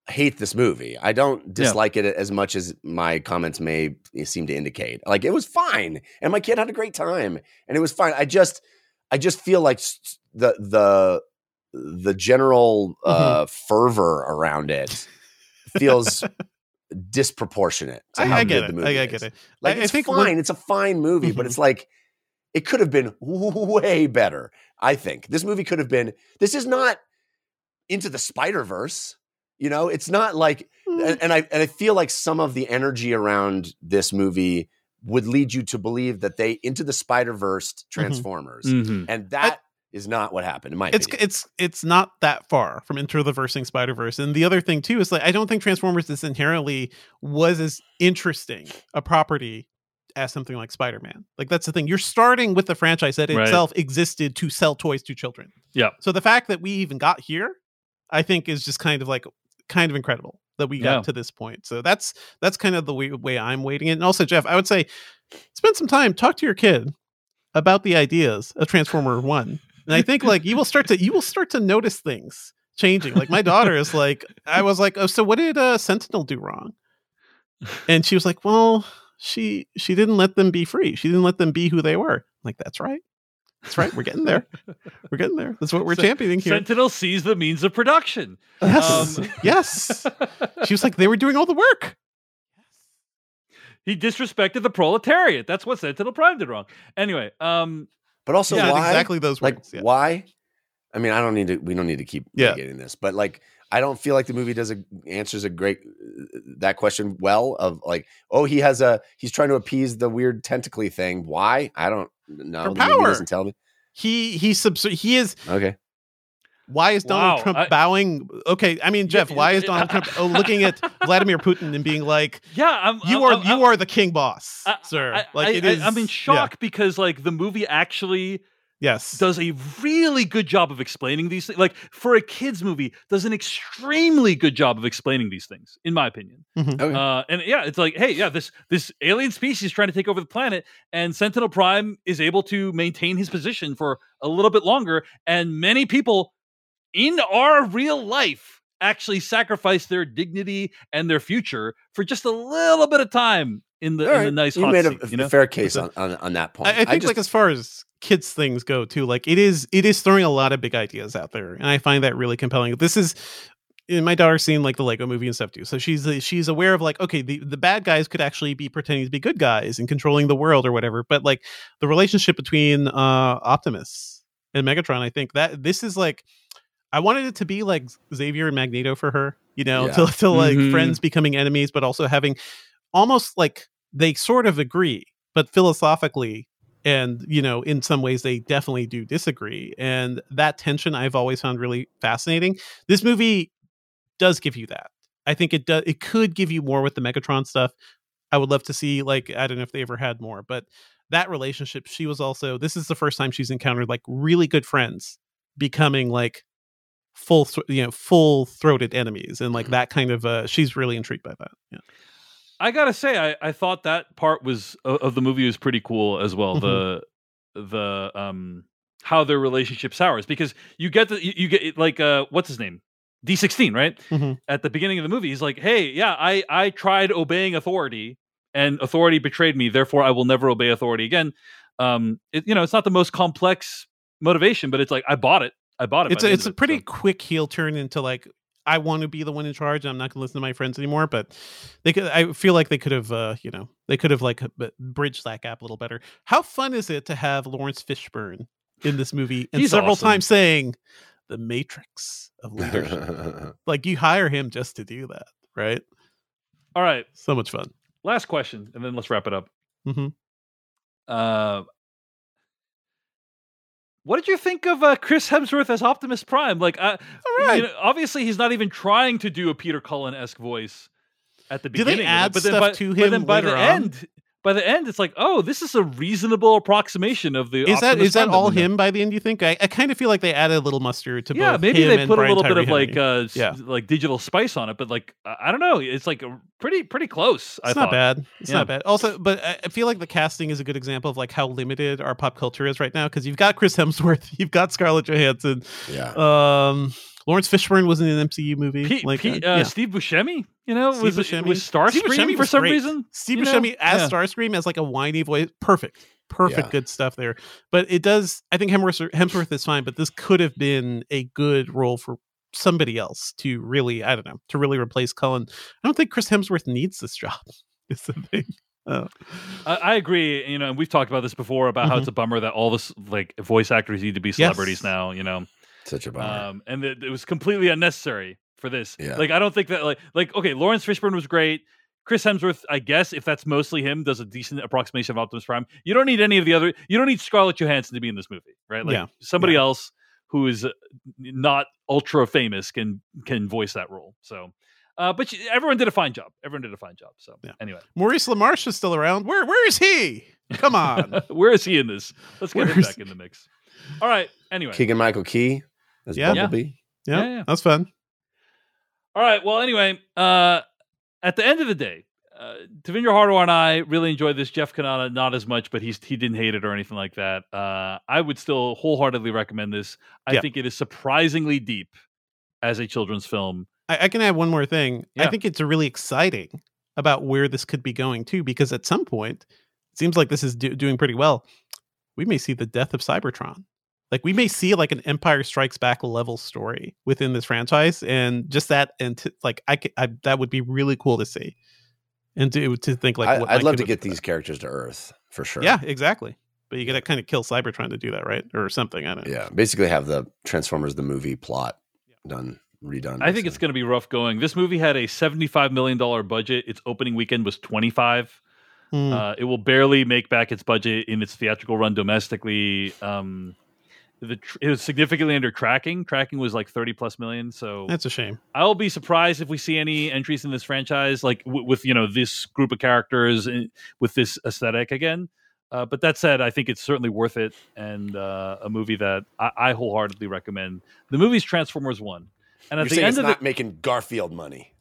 hate this movie. I don't dislike it as much as my comments may seem to indicate. Like, it was fine, and my kid had a great time, and it was fine. I just feel like the general fervor around it feels disproportionate to how good the movie is. I get it. Like, it's fine. It's a fine movie, but it's like, it could have been way better. I think this movie could have been. This is not Into the Spider-Verse. You know, it's not like, and I feel like some of the energy around this movie would lead you to believe that they Into the Spider-Verse Transformers, and that is not what happened in my opinion. It's not that far from Into the Versing Spider-Verse. And the other thing too is, like, I don't think Transformers is inherently was as interesting a property as something like Spider-Man. Like, that's the thing. You're starting with the franchise that itself existed to sell toys to children. Yeah. So the fact that we even got here, I think, is just kind of incredible that we got to this point. So that's kind of the way I'm weighting it. And also, Jeff, I would say spend some time, talk to your kid about the ideas of Transformer 1. And I think, like, you will start to notice things changing. Like, my daughter is like, I was like, oh, so what did Sentinel do wrong? And she was like, well, she didn't let them be free. She didn't let them be who they were. I'm like, that's right. That's right. We're getting there. We're getting there. That's what we're championing here. Sentinel sees the means of production. Yes. Yes. She was like, they were doing all the work. He disrespected the proletariat. That's what Sentinel Prime did wrong. Anyway, but also, why? Exactly those words. Like, why? I mean, we don't need to keep getting this, but, like, I don't feel like the movie answers that question well, of like, oh, he's trying to appease the weird tentacly thing. Why? I don't know. For the power. movie doesn't tell me. He is okay. Why is Donald Trump bowing? Okay, I mean, Jeff, why is Donald Trump looking at Vladimir Putin and being like, you are the king boss, sir? I'm in shock because, like, the movie actually does a really good job of explaining these things. Like, for a kids movie, does an extremely good job of explaining these things, in my opinion. Okay. And it's like, hey, this alien species is trying to take over the planet, and Sentinel Prime is able to maintain his position for a little bit longer, and many people in our real life actually sacrifice their dignity and their future for just a little bit of time in the nice hot made seat, a fair case on that point. I think, like, as far as kids things go too, like, it is throwing a lot of big ideas out there, and I find that really compelling. This is, my daughter's seen, like, the Lego movie and stuff too, so she's aware of, like, okay, the bad guys could actually be pretending to be good guys and controlling the world or whatever, but, like, the relationship between Optimus and Megatron, I think that this is, like, I wanted it to be like Xavier and Magneto for her, you know, to like friends becoming enemies, but also having almost like they sort of agree, but philosophically, and, you know, in some ways they definitely do disagree. And that tension I've always found really fascinating. This movie does give you that. I think it could give you more with the Megatron stuff. I would love to see, like, I don't know if they ever had more, but that relationship, this is the first time she's encountered, like, really good friends becoming, like, full-throated enemies, and, like, that kind of she's really intrigued by that. Yeah, I gotta say, I thought that part of the movie was pretty cool as well. The how their relationship sours, because you get like what's his name, D16, right? At the beginning of the movie, he's like, hey, I tried obeying authority, and authority betrayed me, therefore I will never obey authority again. It's not the most complex motivation, but it's like, I bought it. It's a pretty quick heel turn into, like, I want to be the one in charge, and I'm not going to listen to my friends anymore. But I feel like they could have, like, bridged that gap a little better. How fun is it to have Lawrence Fishburne in this movie, and several times saying the Matrix of leadership? Like, you hire him just to do that, right? All right, so much fun. Last question, and then let's wrap it up. What did you think of Chris Hemsworth as Optimus Prime? Like, obviously he's not even trying to do a Peter Cullen-esque voice at the beginning. Do they add stuff to him? But then by the end, by the end, it's like, oh, this is a reasonable approximation of the. Is that all him by the end? You think? I kind of feel like they added a little mustard to both. Maybe him they and put Brian a little bit Tyree of Henry. like digital spice on it, but like I don't know, it's like pretty close. It's not bad. It's not bad. Also, but I feel like the casting is a good example of like how limited our pop culture is right now, because you've got Chris Hemsworth, you've got Scarlett Johansson, Lawrence Fishburne was in an MCU movie. Steve Buscemi, was Starscream for some reason. Steve Buscemi as Starscream, as like a whiny voice. Perfect, good stuff there. But it does. I think Hemsworth is fine, but this could have been a good role for somebody else to really, to really replace Cullen. I don't think Chris Hemsworth needs this job. Is the thing. I agree. And we've talked about this before about how it's a bummer that all this like voice actors need to be celebrities now. Such a bummer. And it was completely unnecessary for this. Yeah. Like, I don't think that like, okay, Lawrence Fishburne was great. Chris Hemsworth, I guess, if that's mostly him, does a decent approximation of Optimus Prime. You don't need any of the other, you don't need Scarlett Johansson to be in this movie, right? Like somebody else who is not ultra famous can voice that role. So, but everyone did a fine job. So anyway. Maurice LaMarche is still around. Where is he? Come on. Where is he in this? Let's get him back in the mix. All right. Anyway. Keegan-Michael Key as Bumblebee. Yeah. That's fun. All right. Well, anyway, at the end of the day, Devindra Hardawar and I really enjoyed this. Jeff Kanata, not as much, but he didn't hate it or anything like that. I would still wholeheartedly recommend this. I think it is surprisingly deep as a children's film. I can add one more thing. I think it's really exciting about where this could be going too, because at some point, it seems like this is doing pretty well. We may see the death of Cybertron. Like we may see like an Empire Strikes Back level story within this franchise, and just that, and that would be really cool to see, and to think like I'd love to get these characters to Earth for sure. Yeah, exactly. But you got to kind of kill Cybertron to do that, right, or something. I don't know. Yeah, basically have the Transformers the movie plot redone. I think it's going to be rough going. This movie had a $75 million budget. Its opening weekend was 25. It will barely make back its budget in its theatrical run domestically. It was significantly under tracking. Tracking was like 30 plus million. So that's a shame. I'll be surprised if we see any entries in this franchise, like with this group of characters with this aesthetic again. But that said, I think it's certainly worth it, and a movie that I wholeheartedly recommend. The movie's Transformers 1, and at the end of not making Garfield money.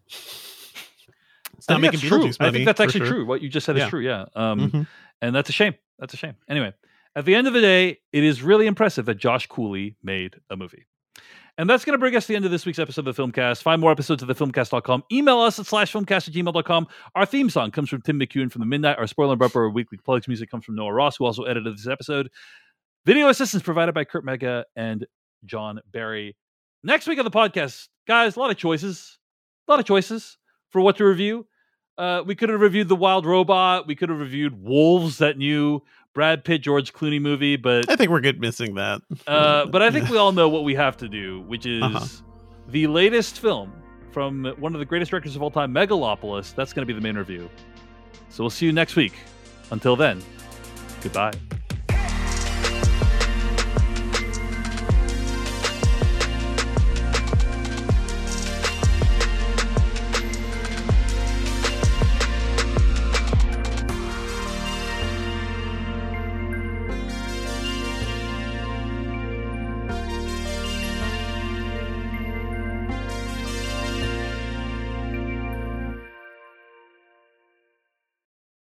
It's not making Beetlejuice money. I think that's actually true. What you just said is true. Yeah. And that's a shame. Anyway. At the end of the day, it is really impressive that Josh Cooley made a movie. And that's going to bring us to the end of this week's episode of The Filmcast. Find more episodes at thefilmcast.com. Email us at /filmcast@gmail.com. Our theme song comes from Tim McEwen from The Midnight. Our spoiler and bumper weekly plugs music comes from Noah Ross, who also edited this episode. Video assistance provided by Kurt Mega and John Barry. Next week on the podcast, guys, a lot of choices for what to review. We could have reviewed The Wild Robot. We could have reviewed Wolves, that new Brad Pitt, George Clooney movie, but I think we're good missing that. But I think we all know what we have to do, which is the latest film from one of the greatest directors of all time, Megalopolis. That's going to be the main review. So we'll see you next week. Until then, goodbye.